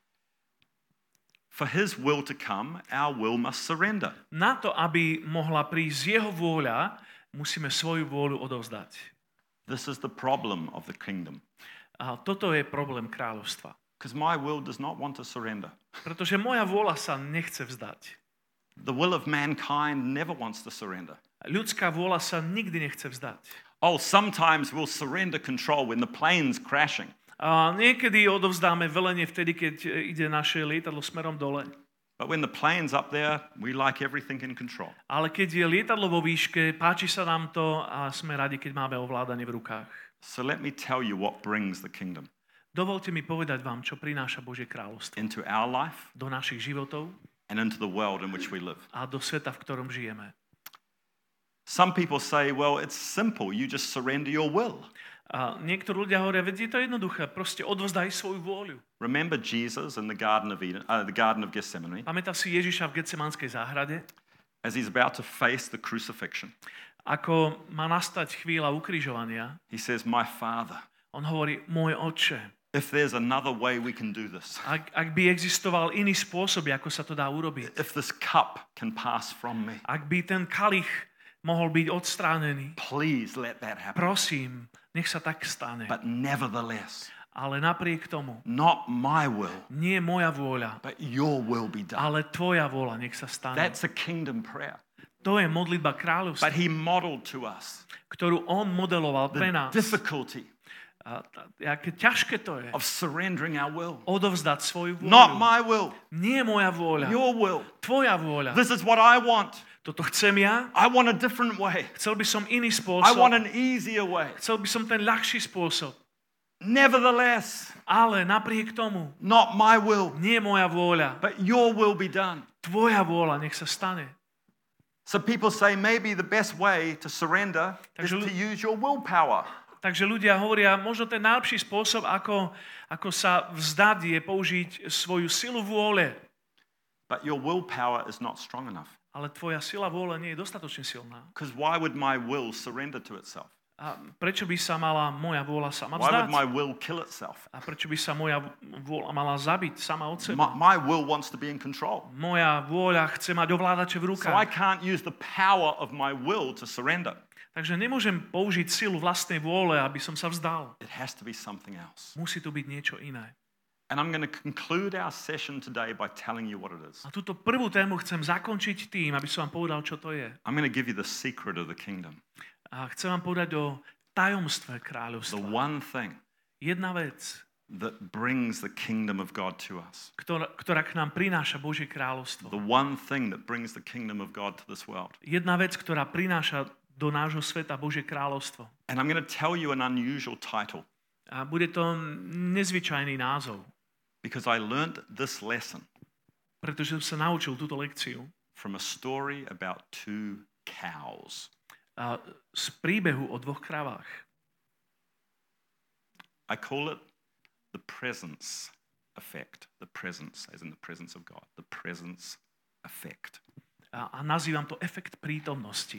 For his will to come, our will must surrender. Na to, aby mohla prísť jeho vôľa, musíme svoju vôľu odovzdať. This is the problem of the kingdom. A toto je problém kráľovstva. Because my will does not want to surrender. Pretože moja vôľa sa nechce vzdať. The will of mankind never wants to surrender. Ľudská vôľa sa nikdy nechce vzdať. Oh, sometimes we'll surrender control when the plane's crashing. A niekedy odovzdáme velenie vtedy, keď ide naše lietadlo smerom dole. But when the plane's up there, we like everything in control. Ale keď je lietadlo vo výške, páči sa nám to a sme radi, keď máme ovládanie v rukách. So let me tell you what brings the kingdom Dovolte mi povedať vám, čo prináša Božie kráľovstvo into our life do našich životov and into the world in which we live. a do sveta, v ktorom žijeme. Some people say, well, it's simple. You just surrender your will. A niektorí ľudia hovoria, veď je to jednoduché, proste odovzdaj svoju vôľu. Remember Jesus in the Garden of Eden, uh, the Garden of Gethsemane, Pamätá si Ježiša v Getsemanskej záhrade, as he's about to face the crucifixion. ako má nastať chvíľa ukrižovania. He says, my Father, On hovorí, môj Otče, if there's another way we can do this, ak, ak by existoval iný spôsob, ako sa to dá urobiť, if this cup can pass from me, ak by ten kalich mohol byť odstránený, please let that happen. prosím, nech sa tak stane. But nevertheless, Ale napriek tomu, not my will, nie moja vôľa, but your will be done. ale tvoja vôľa nech sa stane. That's a kingdom prayer. To je modlitba kráľovstva, But he modeled to us ktorú on modeloval pre the nás. difficulty A, a, aké ťažké to je. of surrendering our will. Odovzdať svoju vôľu. Not my will, Nie moja vôľa. your will. Tvoja vôľa. This is what I want. Toto chcem ja. I want a different way. Chcel by som iný I spôsob. want an easier way. Chcel by som ten ľahší spôsob. Nevertheless, Ale napriek tomu, not my will, nie moja vôľa. but your will be done. Tvoja vôľa nech sa stane. So people say maybe the best way to surrender is Takže ľu- to use your willpower. Takže ľudia hovoria, možno ten najlepší spôsob, ako, ako sa vzdať, je použiť svoju silu vôle. But your willpower is not strong enough. Ale tvoja sila vôle nie je dostatočne silná. Because why would my will surrender to itself? A prečo by sa mala moja vôľa sama Why would vzdať? my will kill itself? A prečo by sa moja vôľa mala zabiť sama od My, seba? my will wants to be in control. Moja vôľa chce mať ovládače v So I rukách. can't use the power of my will to surrender. Takže nemôžem použiť silu vlastnej vôle, aby som sa vzdal. It has to be something else. Musí tu byť niečo iné. And I'm going to conclude our session today by telling you what it is. A túto prvú tému chcem zakončiť tým, aby som vám povedal, čo to je. I'm going to give you the secret of the kingdom. A chcem vám povedať o tajomstve The kráľovstva. one thing Jedna vec, that brings the kingdom of God to us. ktorá, ktorá k nám prináša Božie kráľovstvo. The one thing that brings the kingdom of God to this world. Jedna vec, ktorá prináša do nášho sveta Božie kráľovstvo. And I'm going to tell you an unusual title A bude to nezvyčajný názov, because I learned this lesson pretože som sa naučil túto lekciu from a story about two cows. a z príbehu o dvoch kravách. I call it the presence effect. The presence, as in the presence of God. The presence effect. A, a nazývam to efekt prítomnosti.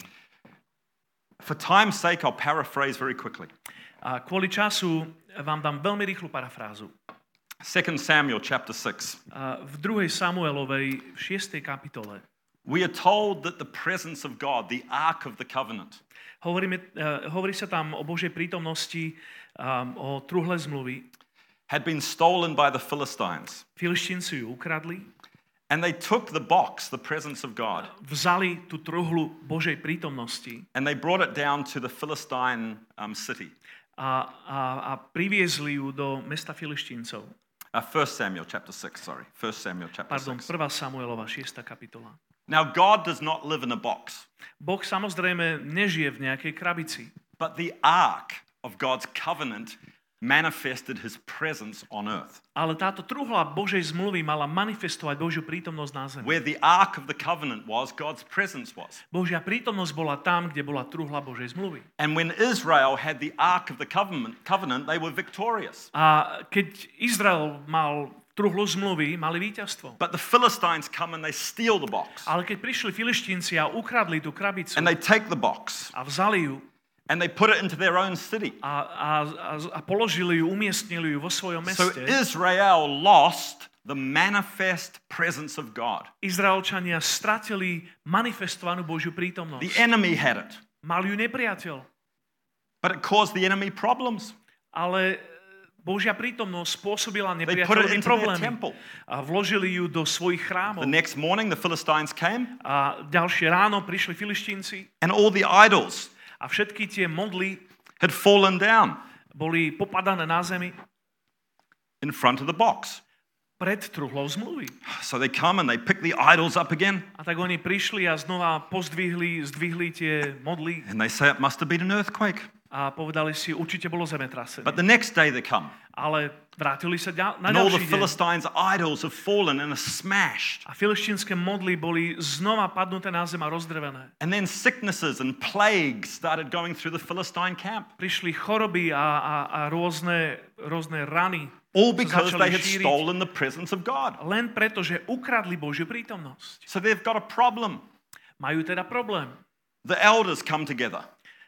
For time's sake, I'll paraphrase very quickly. A kvôli času vám dám veľmi rýchlu parafrázu. Second Samuel chapter six. A v druhej Samuelovej v šiestej kapitole We are told that the presence of God, the Ark of the Covenant, hovoríme, uh, hovorí sa tam o Božej prítomnosti, um, o truhle zmluvy. had been stolen by the Philistines. Filištínci ju ukradli, And they took the box, the presence of God, vzali tú truhlu Božej prítomnosti and they brought it down to the Philistine um, city. a, a, a priviezli ju do mesta Filištíncov. Uh, First Samuel chapter six, sorry. First Samuel chapter Pardon, six. prvá Samuelova, šiesta kapitola. Now, God does not live in a box, Boh samozrejme nežije v nejakej krabici, but the Ark of God's covenant manifested his presence on earth. ale táto truhla Božej zmluvy mala manifestovať Božiu prítomnosť na zemi. Where the Ark of the covenant was, God's presence was. Božia prítomnosť bola tam, kde bola truhla Božej zmluvy. And when Israel had the Ark of the covenant, covenant they were victorious. A keď Izrael mal truhlu zmluvy, mali víťazstvo. But the Philistines come and they steal the box. Ale keď prišli Filištínci a ukradli tú krabicu And they take the box a vzali ju and they put it into their own city. a, a, a, a položili ju, umiestnili ju vo svojom So meste, Israel lost the manifest presence of God. Izraelčania stratili manifestovanú Božiu The prítomnosť. enemy had it, Mal ju nepriateľ, but it caused the enemy problems. ale Božia prítomnosť spôsobila They put it nepriateľovi into their problémy. temple. A vložili ju do svojich The chrámov. next morning, the Philistines came, A ďalšie ráno prišli Filištínci and all the idols a všetky tie modly had fallen down boli popadané na zemi in front of the box. pred truhlou zmluvy. So they come and they pick the idols up again, A tak oni prišli a znova pozdvihli, zdvihli tie modly and they say it must have been an earthquake. a povedali si, určite bolo zemetrasenie. But the next day they come, Ale vrátili sa ďal- na and all the ďalší deň. Philistines' idols have fallen and are smashed. A filištínske modly boli znova padnuté na zem a rozdrevené. And then sicknesses and plagues started going through the Philistine camp, Prišli choroby a, a, a rôzne, rôzne rany. all sa because začali they had šíriť stolen the presence of God. len preto, že ukradli Božiu prítomnosť. So they've got a problem. Majú teda problém. The elders come together.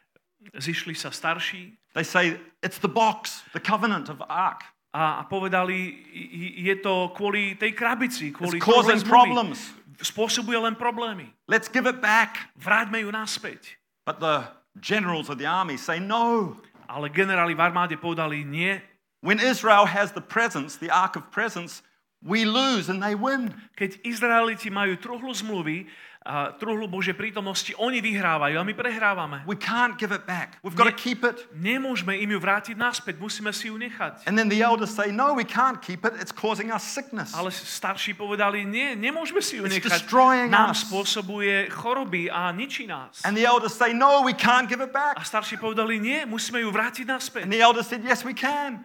Zišli sa starší They say, it's the box, the covenant of Ark. a, a povedali, "I- je to kvôli tej krabici, It's kvôli causing truhle zmluvy. problems. Spôsobuje len problémy. Let's give it back. Vráťme ju naspäť. But the generals of the army say, no. Ale generáli v armáde povedali, nie. When Israel has the presence, the Ark of presence, we lose and they win. Keď Izraeliti majú truhlu zmluvy, a truhlu Božej prítomnosti, oni vyhrávajú a my prehrávame. We can't give it back. We've got to Ne- keep it. Nemôžeme im ju vrátiť naspäť, musíme si ju nechať. And then the elders say, no, we can't keep it. It's causing us sickness. Ale starší povedali, nie, nemôžeme si ju It's nechať. destroying Nám us. spôsobuje choroby a ničí nás. And the elders say, no, we can't give it A back. starší povedali, nie, musíme ju vrátiť naspäť. And the elders said, yes, we can.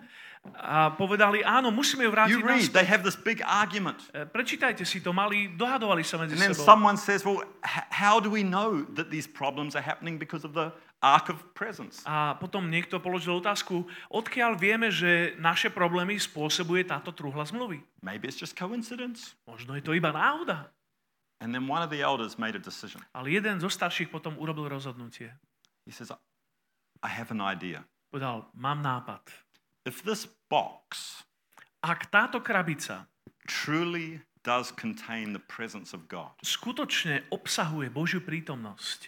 A povedali, áno, musíme ju vrátiť You read, naspäť. they have this big argument. E, Prečítajte si to, mali, dohadovali sa medzi And then sebou. someone says, well, h- how do we know that these problems are happening because of the Ark of Presence? A potom niekto položil otázku, odkiaľ vieme, že naše problémy spôsobuje táto truhla zmluvy. Maybe it's just coincidence. Možno je to iba náhoda. And then one of the elders made a decision. Ale jeden zo starších potom urobil rozhodnutie. He says, I have an idea. Povedal, mám nápad. If this box Ak táto krabica truly does contain the presence of God, skutočne obsahuje Božiu prítomnosť,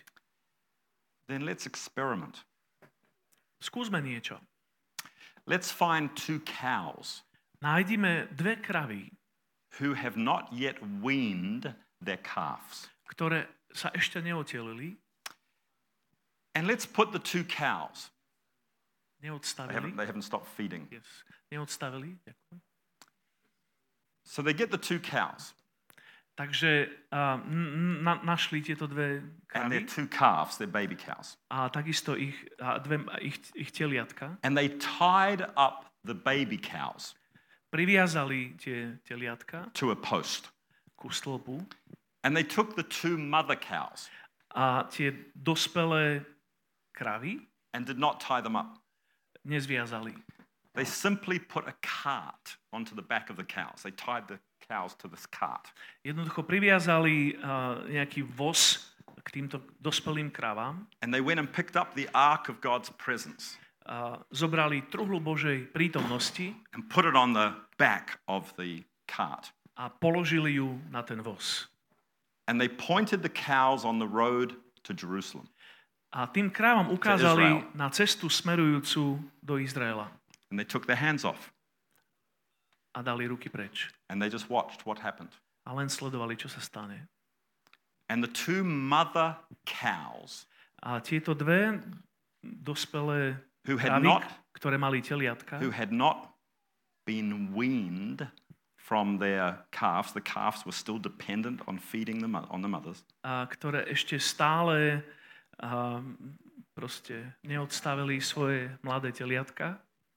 then let's experiment. skúsme niečo. Let's find two cows nájdime dve kravy, who have not yet weaned their calves. ktoré sa ešte neotelili, And let's put the two cows. They neodstavili. haven't, they haven't stopped feeding. Yes. Neodstavili. Ďakujem. So they get the two cows. Takže uh, na, našli tieto dve And kravy their two calves, their baby cows. a takisto ich, a dve, ich, ich teliatka. And they tied up the baby cows Priviazali tie teliatka to a post. ku stĺpu And they took the two mother cows a tie dospelé kravy and did not tie them up. nezviazali. They simply put a cart onto the back of the cows. They tied the cows to this cart. Jednoducho priviazali uh, nejaký voz k týmto dospelým kravám. And they went and picked up the ark of God's presence A zobrali truhlu Božej prítomnosti and put it on the back of the cart. a položili ju na ten voz. And they pointed the cows on the road to Jerusalem. A tým krávam ukázali Izrael. na cestu smerujúcu do Izraela. And they took their hands off. A dali ruky preč. And they just watched what happened. A len sledovali, čo sa stane. And the two mother cows A tieto dve dospelé who had kravy, not ktoré mali teliatka, who had not been weaned from their calves. The calves were still dependent on feeding them on the mothers. a ktoré ešte stále a, proste neodstavili svoje mladé teliatka.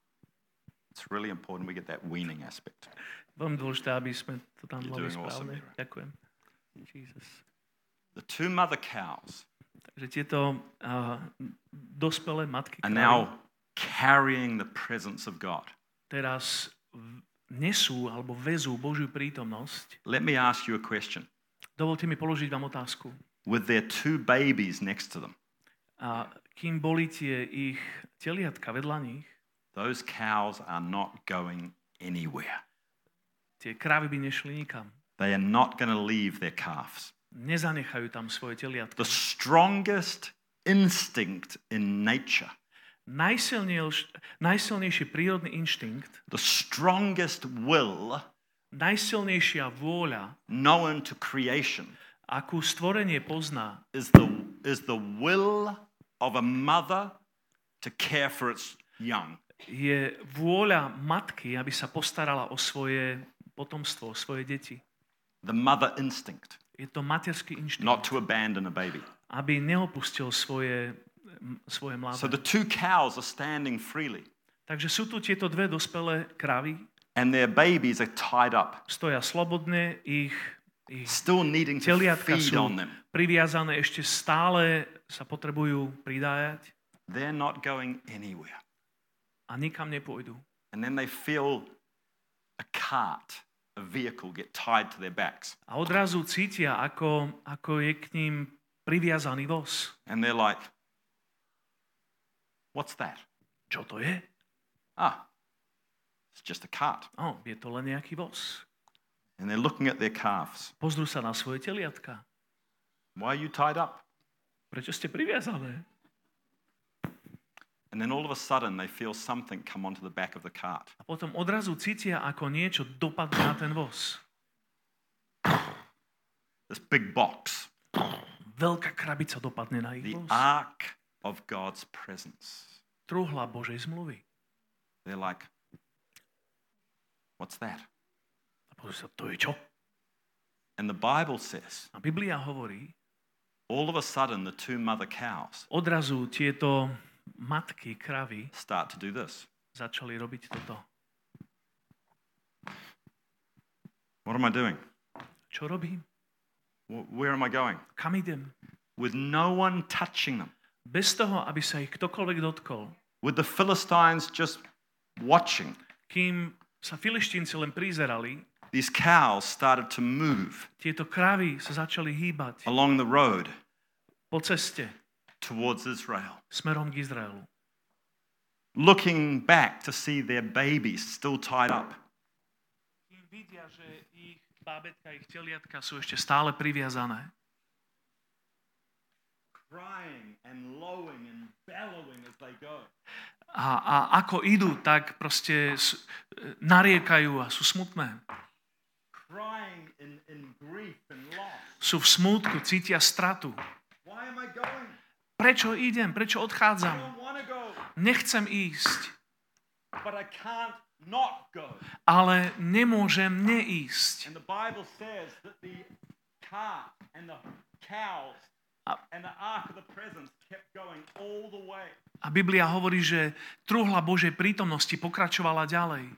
It's really important we get that weaning aspect. Veľmi dôležité, aby sme to tam You're mali doing awesome, správne. Mira. Ďakujem. Jesus. The two mother cows Takže tieto uh, dospelé matky are kravy now carrying the presence of God. teraz v- nesú alebo vezú Božiu prítomnosť. Let me ask you a question. Dovolte mi položiť vám otázku. With their two babies next to them, A kým boli tie ich teliatka vedľa nich, those cows are not going anywhere. tie kravy by nešli nikam. They are not going to leave their calves. Nezanechajú tam svoje teliatka. The strongest instinct in nature, Najsilnejš, najsilnejší prírodný inštinkt, the strongest will najsilnejšia vôľa, known to creation, akú stvorenie pozná, is the, is the will of a mother to care for its young. je vôľa matky, aby sa postarala o svoje potomstvo, o svoje deti. The mother instinct, Je to materský inštinkt, not to abandon a baby. aby neopustil svoje, m- svoje mladé. So the two cows are standing freely, Takže sú tu tieto dve dospelé kravy, and their babies are tied up, stoja slobodne, ich, ich still needing to teliatka feed sú on them. priviazané, ešte stále sa potrebujú pridájať They're not going anywhere. a nikam nepôjdu. And then they feel a cart, a vehicle get tied to their backs. A odrazu cítia, ako, ako je k ním priviazaný voz. And they're like, what's that? Čo to je? Ah, it's just a cart. Oh, je to len nejaký voz. And they're looking at their calves. Pozrú sa na svoje teliatka. Why are you tied up? Prečo ste priviazané? And then all of a sudden they feel something come onto the back of the cart. A potom odrazu cítia, ako niečo dopadne na ten voz. This big box, Veľká krabica dopadne na ich the voz. ark of God's presence. Truhla Božej zmluvy. They're like, what's that? A pozrú sa, to je čo? And the Bible says, A Biblia hovorí, all of a sudden the two mother cows odrazu tieto matky, kravy start to do this. začali robiť toto. What am I doing? Čo robím? Wh- Where am I going? Kam idem? With no one touching them. Bez toho, aby sa ich ktokoľvek dotkol. With the Philistines just watching. Kým sa filištínci len prizerali, These cows started to move tieto kravy sa začali hýbať along the road po ceste towards Israel, smerom k Izraelu. looking back to see their babies still tied up. Kým vidia, že ich bábetka, ich teliatka sú ešte stále priviazané. Crying and lowing and bellowing as they go. A, a ako idú, tak proste s- nariekajú a sú smutné. crying in, in grief and loss. Sú v smútku, cítia stratu. Why am I going? Prečo idem? Prečo I odchádzam? don't want to go, Nechcem ísť, but I can't not go. ale nemôžem neísť. And the Bible says that the cart and the cows A- and the ark of the presence kept going all the way. A Biblia hovorí, že truhla Božej prítomnosti pokračovala ďalej.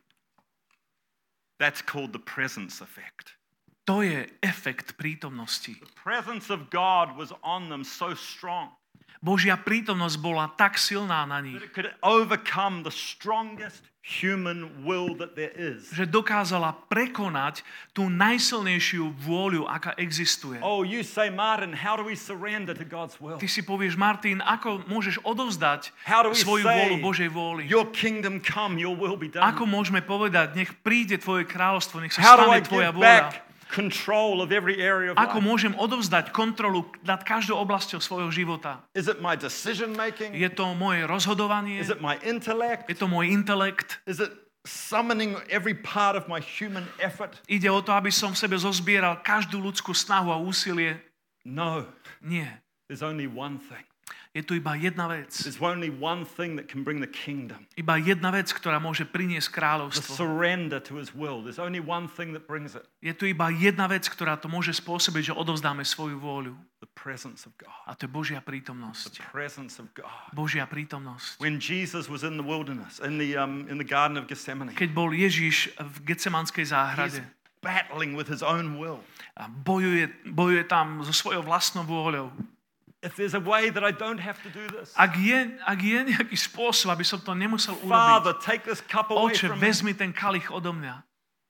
That's called the presence effect. To je efekt prítomnosti. The presence of God was on them so strong Božia prítomnosť bola tak silná na nich, that it could overcome the strongest human will that there is. že dokázala prekonať tú najsilnejšiu vôľu, aká existuje. Oh, you say, Martin, how do we surrender to God's will? Ty si povieš, Martin, ako môžeš odovzdať How do we svoju say, vôľu Božej vôli? your kingdom come, your will be done? Ako môžeme povedať, nech príde tvoje kráľovstvo, nech sa How do I stane tvoja give vôľa? back control of every area of Ako life? môžem odovzdať kontrolu nad každou oblasťou svojho života? Is it my decision making? Je to moje rozhodovanie? Is it my intellect? Je to môj intelekt? Is it summoning every part of my human effort? Ide o to, aby som v sebe zozbieral každú ľudskú snahu a úsilie? No, Nie. there's only one thing. Je tu iba jedna vec. There's only one thing that can bring the kingdom. Iba jedna vec, ktorá môže priniesť The kráľovstvo. surrender to his will. There's only one thing that brings it. Je tu iba jedna vec, ktorá to môže spôsobiť, že odovzdáme svoju vôľu. The presence of God. A to je Božia The prítomnosť. presence of God. Božia prítomnosť. When Jesus was in the wilderness, in the, um, in the Garden of Gethsemane, Keď bol Ježiš v Getsemanskej he's záhrade battling with his own will. a bojuje, bojuje tam so svojou vlastnou vôľou. If there's a way that I don't have to do this, Ak je, ak je nejaký spôsob, aby som to nemusel Father, urobiť, take this cup away Oče, from me. vezmi ten kalich odo mňa.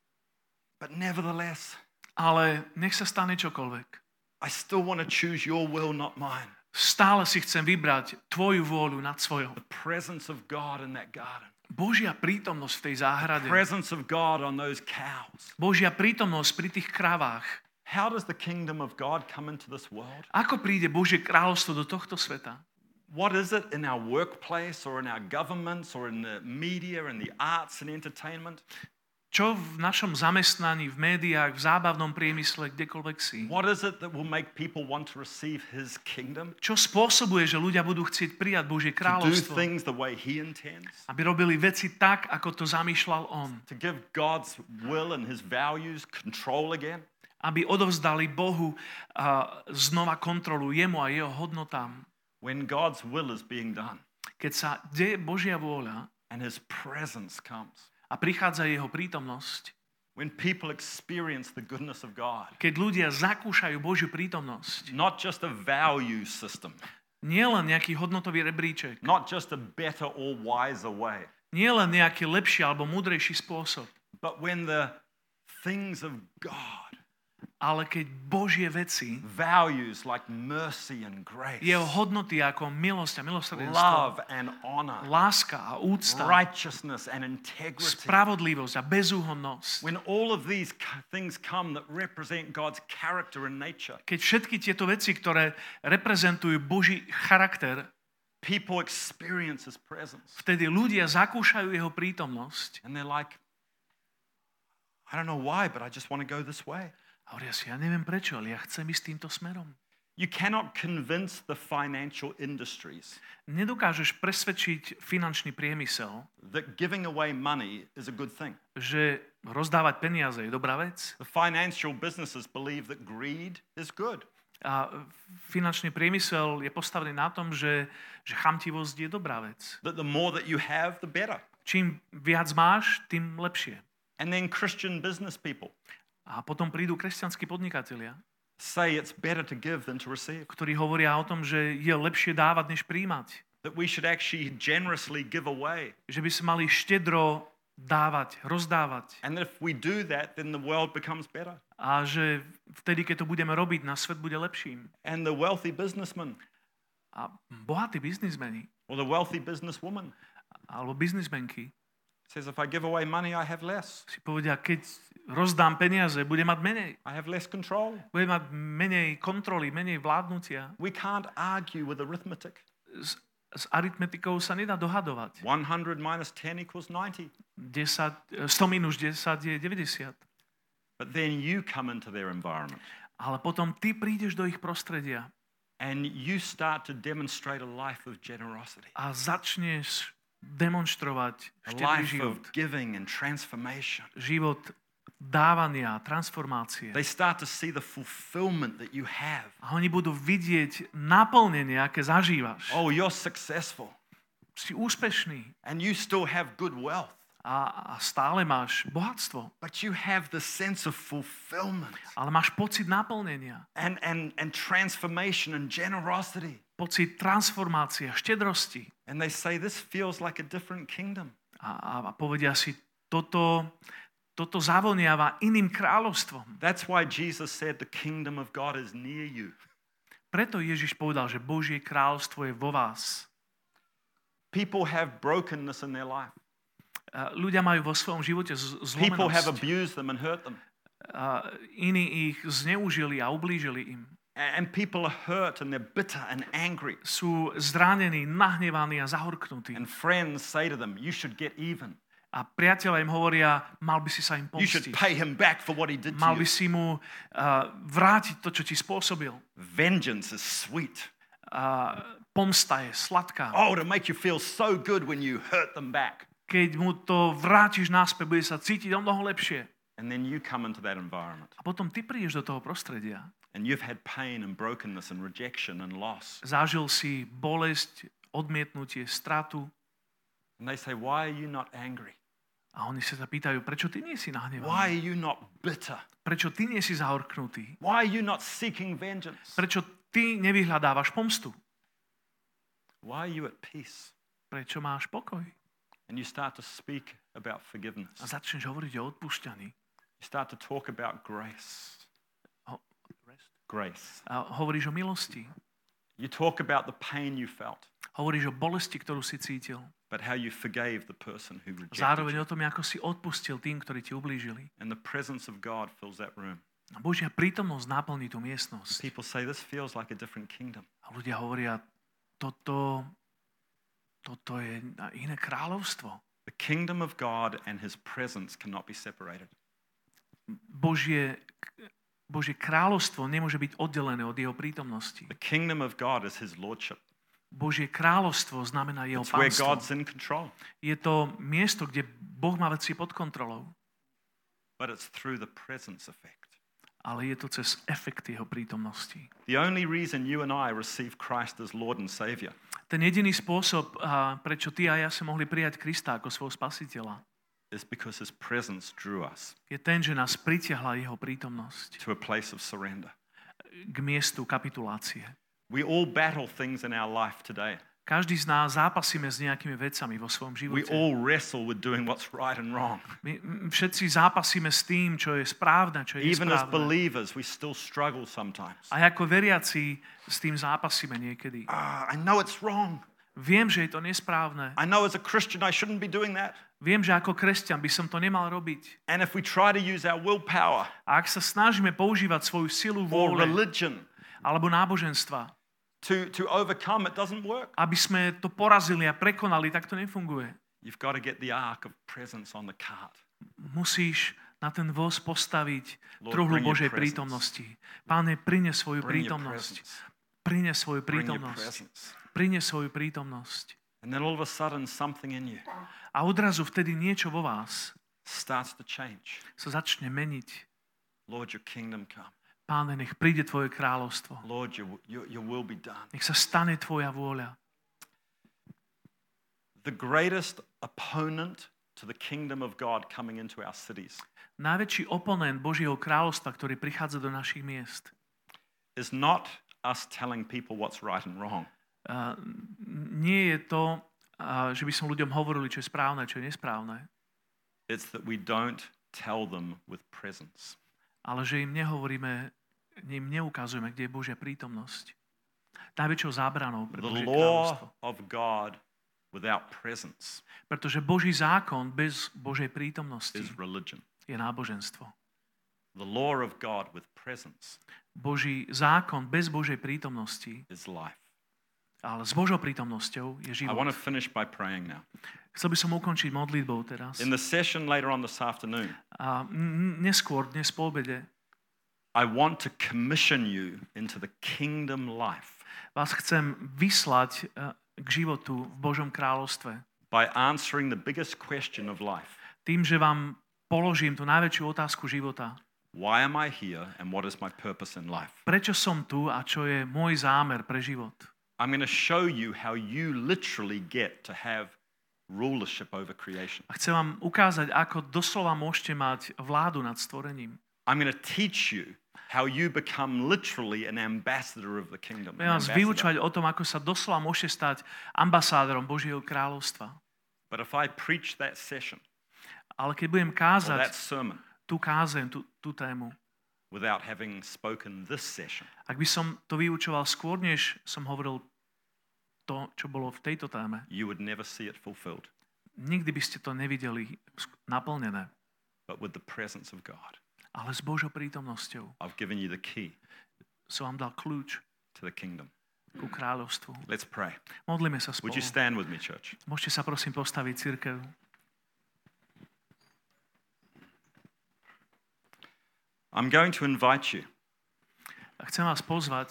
But nevertheless, Ale nech sa stane čokoľvek. I still want to choose your will, not mine. Stále si chcem vybrať tvoju vôľu nad svojou. The presence of God in that garden. Božia prítomnosť v tej záhrade. Presence of God on those cows. Božia prítomnosť pri tých kravách. How does the kingdom of God come into this world? Ako príde Božie kráľovstvo do tohto sveta? What is it in our workplace or in our governments or in the media and the arts and entertainment? Čo v našom zamestnaní, v médiách, v zábavnom priemysle, kdekoľvek si? What is it that will make people want to receive his kingdom? Čo spôsobuje, že ľudia budú chcieť prijať Božie To do kráľovstvo? things the way he intends? Aby robili veci tak, ako to zamýšľal on. To give God's will and his values control again? Aby odovzdali Bohu uh, znova kontrolu jemu a jeho hodnotám. When God's will is being done Keď sa deje Božia vôľa and his presence comes, a prichádza jeho prítomnosť, when people experience the goodness of God, keď ľudia zakúšajú Božiu prítomnosť, not just a value system, nie len nejaký hodnotový rebríček, not just a better or wiser way, nie len nejaký lepší alebo múdrejší spôsob, but when the things of God, ale keď Božie veci, values like mercy and grace, jeho hodnoty ako milosť a milosrdenstvo, love and honor, láska a úcta, righteousness and integrity, spravodlivosť a bezúhonnosť, when all of these c- things come that represent God's character and nature, keď všetky tieto veci, ktoré reprezentujú Boží charakter, people experience his presence vtedy ľudia zakúšajú jeho prítomnosť and they're like, I don't know why, but I just want to go this way. a hovoria si, ja neviem prečo, ale ja chcem ísť týmto smerom. You cannot convince the financial industries Nedokážeš presvedčiť finančný priemysel, that giving away money is a good thing. že rozdávať peniaze je dobrá vec. The financial businesses believe that greed is good. A finančný priemysel je postavený na tom, že, že chamtivosť je dobrá vec. That the more that you have, the better. Čím viac máš, tým lepšie. And then Christian business people A potom prídu kresťanskí podnikatelia, say it's better to give than to receive. ktorí hovoria o tom, že je lepšie dávať, než príjmať. That we should actually generously give away. Že by sme mali štedro dávať, rozdávať. And that if we do that, then the world becomes better. A že vtedy, keď to budeme robiť, náš svet bude lepším. And the wealthy businessman A bohatí biznismeni or the wealthy businesswoman alebo biznismenky says, if I give away money, I have less. si povedia, keď rozdám peniaze, budem mať menej. I have less control. Budem mať menej kontroly, menej vládnutia. We can't argue with arithmetic. S- S aritmetikou sa nedá dohadovať. one hundred minus ten equals ninety. desať, sto minus desať je deväťdesiat. But then you come into their environment. Ale potom ty prídeš do ich prostredia. And you start to demonstrate a life of generosity. A začneš demonštrovať A štedrý life život. of giving and transformation. Život dávania, transformácie. They start to see the fulfillment that you have. A oni budú vidieť naplnenie, aké zažívaš. Oh, you're successful. Si úspešný And you still have good wealth. a, a stále máš bohatstvo. But you have the sense of fulfillment. Ale máš pocit naplnenia. And, and, and transformation and generosity. Pocit transformácie, štedrosti. And they say, this feels like a different kingdom. A, a povedia si, toto, toto zavoniava iným kráľovstvom. That's why Jesus said the kingdom of God is near you. Preto Ježiš povedal, že Božie kráľovstvo je vo vás. People have brokenness in their life. A ľudia majú vo svojom živote z- People have zlomenosť. abused them and hurt them. A iní ich zneužili a ublížili im. And people are hurt and they're bitter and angry. Sú zranení, nahnevaní a zahorknutí. And friends say to them, you should get even. A priatelia im hovoria, mal by si sa im You should pomstiť. pay him back for what he did Mal to by you. si mu uh, vrátiť to, čo ti spôsobil. Vengeance is sweet. A pomsta je sladká. Oh, to make you feel so good when you hurt them back. Keď mu to vrátiš naspäť, bude sa cítiť o mnoho lepšie. And then you come into that environment. A potom ty prídeš do toho prostredia. And you've had pain and brokenness and rejection and loss. Zažil si bolesť, odmietnutie, stratu. And they say, why are you not angry? A oni sa pýtajú, prečo ty nie si Why nahnevaný? are you not bitter? Prečo ty nie si zahorknutý? Why are you not seeking vengeance? Prečo ty nevyhľadávaš pomstu? Why are you at peace? Prečo máš pokoj? And you start to speak about forgiveness. A začneš hovoriť o odpúšťaní. You start to talk about grace. Ho- Grace. A hovoríš o milosti. You talk about the pain you felt, Hovoríš o bolesti, ktorú si cítil. but how you forgave the person who rejected Zároveň you. o tom, ako si odpustil tým, ktorí ti ublížili. And the presence of God fills that room. A Božia prítomnosť naplní tú miestnosť. People say this feels like a different kingdom. A ľudia hovoria, toto, toto je iné kráľovstvo. The kingdom of God and his presence cannot be separated. Božie, Božie kráľovstvo nemôže byť oddelené od jeho prítomnosti. The kingdom of God is his lordship. Božie kráľovstvo znamená jeho It's where pánstvo. God's in control, Je to miesto, kde Boh má veci pod kontrolou. but it's through the presence effect. Ale je to cez efekt jeho prítomnosti. The only reason you and I receive Christ as Lord and Savior Ten jediný spôsob, a prečo ty a ja sa mohli prijať Krista ako svojho spasiteľa, is because his presence drew us je ten, že nás pritiahla jeho prítomnosť to a place of surrender. k miestu kapitulácie. We all battle things in our life today. Každý z nás zápasíme s nejakými vecami vo svojom We živote. all wrestle with doing what's right and wrong. My m, všetci zápasíme s tým, čo je správne, čo je Even as nesprávne. believers, we still struggle sometimes. A ako veriaci s tým zápasíme niekedy. Ah, I know it's wrong. Viem, že je to nesprávne. I know as a Christian I shouldn't be doing that. Viem, že ako kresťan by som to nemal robiť. And if we try to use our willpower A ak sa snažíme používať svoju silu or vôle religion alebo náboženstva, to, to overcome, it doesn't work. aby sme to porazili a prekonali, tak to nefunguje. You've got to get the ark of presence on the cart. Musíš na ten voz postaviť Lord, truhlu bring your Božej presence. prítomnosti. Páne, prine svoju Bring your prítomnosť. presence. Prine svoju Bring your prítomnosť. presence. Prine svoju prítomnosť. And then all of a sudden something in you A odrazu vtedy niečo vo vás starts to change. sa začne meniť. Lord, your kingdom come. Páne, nech príde Tvoje kráľovstvo. Lord, your, your, your will be done. Nech sa stane Tvoja vôľa. The greatest opponent to the kingdom of God coming into our cities Najväčší oponent Božieho kráľovstva, ktorý prichádza do našich miest, is not us telling people what's right and wrong. uh, nie je to, uh, že by som ľuďom hovorili, čo je správne, čo je nesprávne, It's that we don't tell them with presence. ale že im nehovoríme, im neukazujeme, kde je Božia prítomnosť. Najväčšou zábranou pre The Božie law kráľovstvo. of God without presence Pretože Boží zákon bez Božej prítomnosti is religion. je náboženstvo. The law of God with presence Boží zákon bez Božej prítomnosti is life. Ale s Božou prítomnosťou je I život. want to finish by praying now. Chcel by som ukončiť modlitbou teraz. In the session later on this afternoon, A n- neskôr, dnes po obede, I want to commission you into the kingdom life vás chcem vyslať eh, k životu v Božom kráľovstve. by answering the biggest question of life. Tým, že vám položím tú najväčšiu otázku života. Why am I here and what is my purpose in life? Prečo som tu a čo je môj zámer pre život? I'm going to show you how you literally get to have rulership over creation. A chcem vám ukázať, ako doslova môžete mať vládu nad stvorením. I'm going to teach you how you become literally an ambassador of the kingdom. Budem vás vyučovať o tom, ako sa doslova môžete stať ambasádorom Božieho kráľovstva. But if I preach that session Ale keď budem or that kázať sermon tú kázeň, tú, tú tému, without having spoken this session, ak by som to vyučoval skôr, než som hovoril to, čo bolo v tejto téme, you would never see it fulfilled. nikdy by ste to nevideli naplnené. But with the presence of God, Ale s Božou prítomnosťou I've given you the key som vám dal kľúč to the kingdom. ku kráľovstvu. Let's pray. Modlíme sa Would spolu. you stand with me, church? Môžete sa prosím postaviť, cirkev. I'm going to invite you A chcem vás pozvať,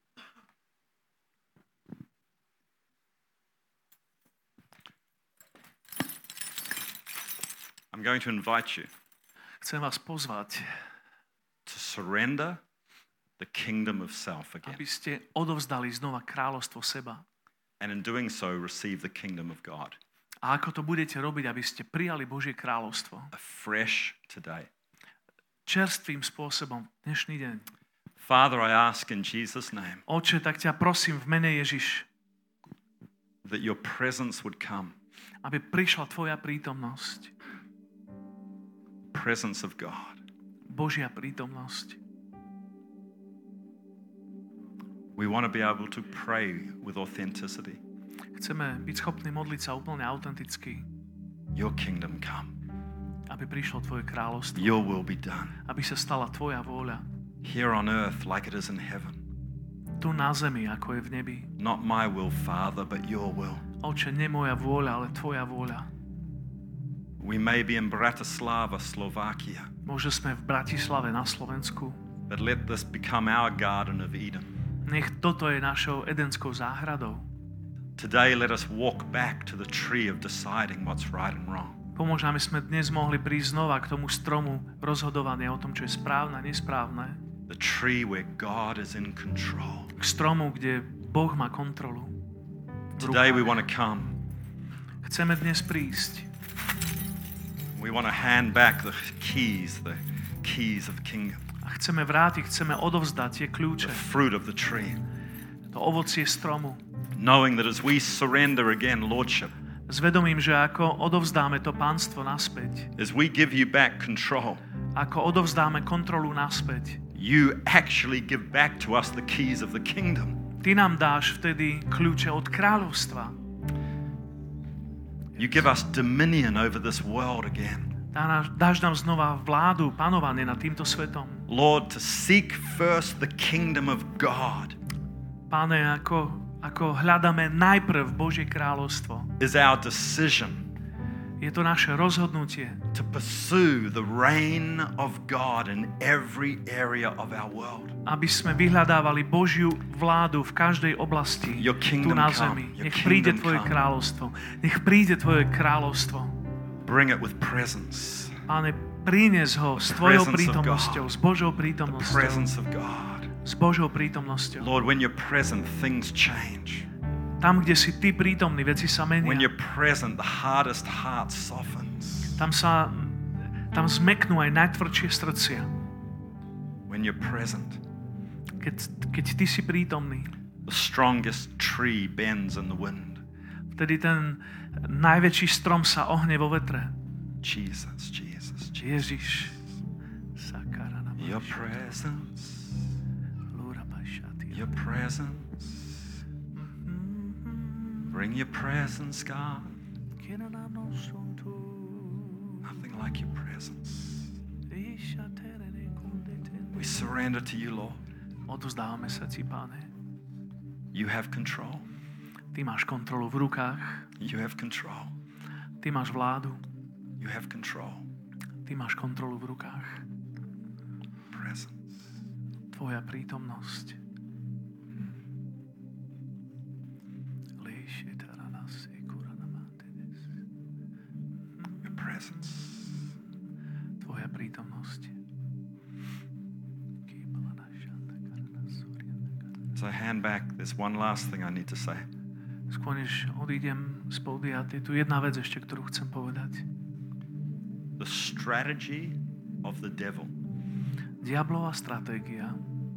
I'm going to invite you chcem vás pozvať, to surrender the kingdom of self again. aby ste odovzdali znova kráľovstvo seba. And in doing so, receive the kingdom of God A ako to budete robiť, aby ste prijali Božie kráľovstvo afresh today. čerstvým spôsobom dnešný deň. Father, I ask in Jesus' name Oče, tak ťa prosím v mene Ježiš, that your presence would come, aby prišla tvoja prítomnosť. presence of God. Božia prítomnosť. We want to be able to pray with authenticity. Chceme byť schopní modliť sa úplne autenticky, Your kingdom come. aby prišlo tvoje kráľovstvo, Your will be done. aby sa stala tvoja vôľa. Here on earth like it is in heaven. Tu na zemi, ako je v nebi. Not my will, Father, but your will. Oče, nie moja vôľa, ale tvoja vôľa. We may be in Bratislava, Slovakia, Možno sme v Bratislave na Slovensku. but let this become our Garden of Eden. Nech toto je našou edenskou záhradou. Today, let us walk back to the tree of deciding what's right and wrong. Pomôž nám, aby sme dnes mohli prísť znova k tomu stromu rozhodovania o tom, čo je správne a nesprávne. The tree where God is in control. K stromu, kde Boh má kontrolu. V Today, we rukách. want to come. Chceme dnes prísť. We want to hand back the keys, the keys of the kingdom, A chceme vrátiť, chceme odovzdať tie the kľúče, fruit of the tree, to ovocie stromu. knowing that as we surrender again lordship, S vedomím, že ako odovzdáme to pánstvo naspäť, as we give you back control, ako odovzdáme kontrolu naspäť, you actually give back to us the keys of the kingdom. ty nám dáš vtedy kľúče od kráľovstva. You give us dominion over this world again. Dá- Dáš nám znova vládu, panovanie nad týmto svetom. Lord, to seek first the kingdom of God Páne, ako, ako hľadáme najprv Božie kráľovstvo. is our decision Je to naše rozhodnutie, to pursue the reign of God in every area of our world. aby sme vyhľadávali Božiu vládu v každej oblasti Your tu kingdom na come. zemi. Your Nech príde kingdom Tvoje come. kráľovstvo. Nech príde Tvoje kráľovstvo. Bring it with presence, Páne, prinies ho s The Tvojou presence of prítomnosťou, God. s Božou the prítomnosťou. presence of God. S Božou prítomnosťou. Lord, when you're present, things change. Tam, kde si Ty prítomný, veci sa When menia. you're present, the hardest heart softens. Tam sa tam zmeknú aj najtvrdšie srdcia. When you're present, Keď, keď Ty si prítomný, the strongest tree bends in the wind. vtedy ten najväčší strom sa ohne vo vetre. Jesus, Jesus, Jesus. Ježiš. Sakarana Your presence, Lura Bashati. your presence. Bring your presence, God. Nothing like your presence. We surrender to you, Lord. Odozdávame sa Ti, Páne. You have control. Ty máš kontrolu v rukách. You have control. Ty máš vládu. You have control. Ty máš kontrolu v rukách. Presence. Tvoja prítomnosť. Your presence. Tvoja prítomnosť. As I hand back, there's one last thing I need to say. Skôr než odídem z pódia, je tu jedna vec ešte, ktorú chcem povedať. The strategy of the devil Diablová stratégia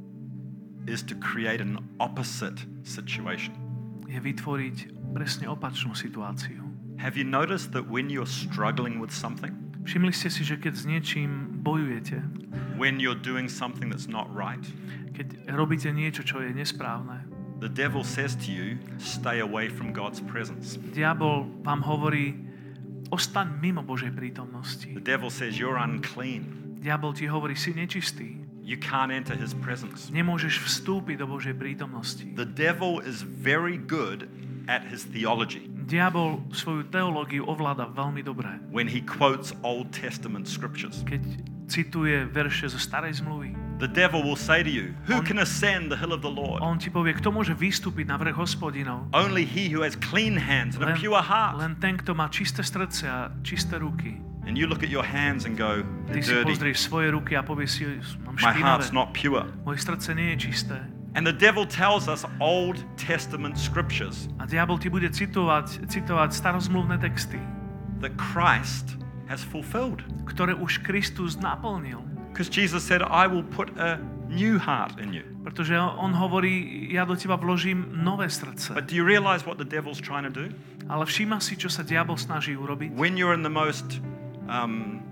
is to create an opposite situation. je vytvoriť presne opačnú situáciu. Have you noticed that when you're struggling with something, Všimli ste si, že keď s niečím bojujete, when you're doing something that's not right, keď robíte niečo, čo je nesprávne, the devil says to you, stay away from God's presence. diabol vám hovorí, ostaň mimo Božej prítomnosti. The devil says you're unclean. Diabol ti hovorí, si nečistý. You can't enter his presence. Nemôžeš vstúpiť do Božej prítomnosti. The devil is very good at his theology. Diabol svoju teológiu ovláda veľmi dobre. When he quotes Old Testament scriptures, Keď cituje verše zo Starej zmluvy, the devil will say to you, who On- can ascend the hill of the Lord? on ti povie, kto môže vystúpiť na vrch Hospodinov. Only he who has clean hands and a Len, pure heart. len ten, kto má čisté srdce a čisté ruky. And you look at your hands and go, Ty they're si dirty. pozrieš svoje ruky a povieš si, mám My špinavé. heart's not pure. Moje srdce nie je čisté. And the devil tells us Old Testament scriptures A diabol ti bude citovať, citovať starozmluvné texty, that Christ has fulfilled. ktoré už Kristus naplnil. Because Jesus said, I will put a new heart in you. Pretože on hovorí, ja do teba vložím nové srdce. But do you realize what the devil's trying to do? Ale všíma si, čo sa diabol snaží urobiť? When you're in the most um,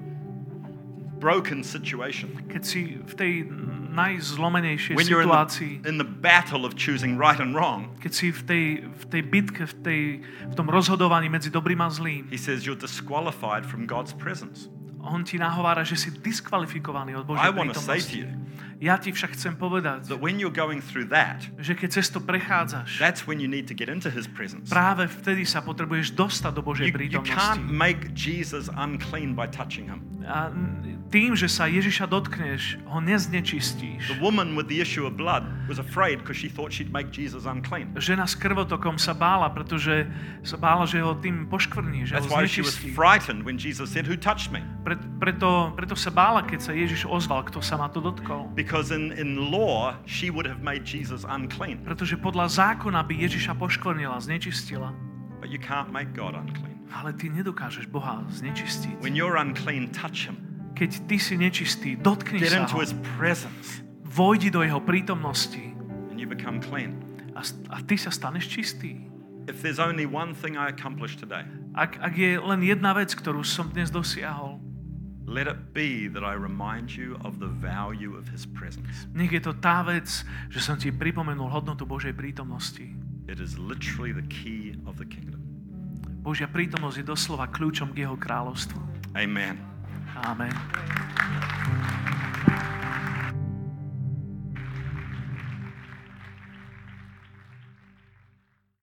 broken situation, Keď si v tej najzlomenejšej when you're in situácii, the, in the battle of choosing right and wrong, keď si v tej, v tej bitke, v, tej, v tom rozhodovaní medzi dobrým a zlým, he says you're disqualified from God's presence. on ti nahovára, že si diskvalifikovaný od I Božej want to say to prítomnosti. you Ja ti však chcem povedať, that when you're going through that, že keď cez to prechádzaš, that's when you need to get into his presence. práve vtedy sa potrebuješ dostať do Božej You, you prítomnosti. can't make Jesus unclean by touching him. A tým, že sa Ježiša dotkneš, ho neznečistíš. The woman with the issue of blood was afraid because she thought she'd make Jesus unclean. Žena s krvotokom sa bála, pretože sa bála, že ho tým poškvrní, že ho That's why she was znečistí. frightened when Jesus said, who touched me? Pre, preto, preto sa bála, keď sa Ježiš ozval, kto sa ma to dotkol. Because in, in law, she would have made Jesus unclean. Pretože podľa zákona by Ježiša poškvrnila, znečistila. But you can't make God unclean. Ale ty nedokážeš Boha znečistiť. When you're unclean, touch him. Keď ty si nečistý, dotkni Get sa into ho. his presence Vojdi do jeho prítomnosti and you become clean. a, a ty sa staneš čistý. If there's only one thing I accomplished today, Ak, ak je len jedna vec, ktorú som dnes dosiahol, let it be that I remind you of the value of his presence. nech je to tá vec, že som ti pripomenul hodnotu Božej prítomnosti. It is literally the key of the kingdom. Božia prítomnosť je doslova kľúčom k jeho kráľovstvu. Amen. Amen.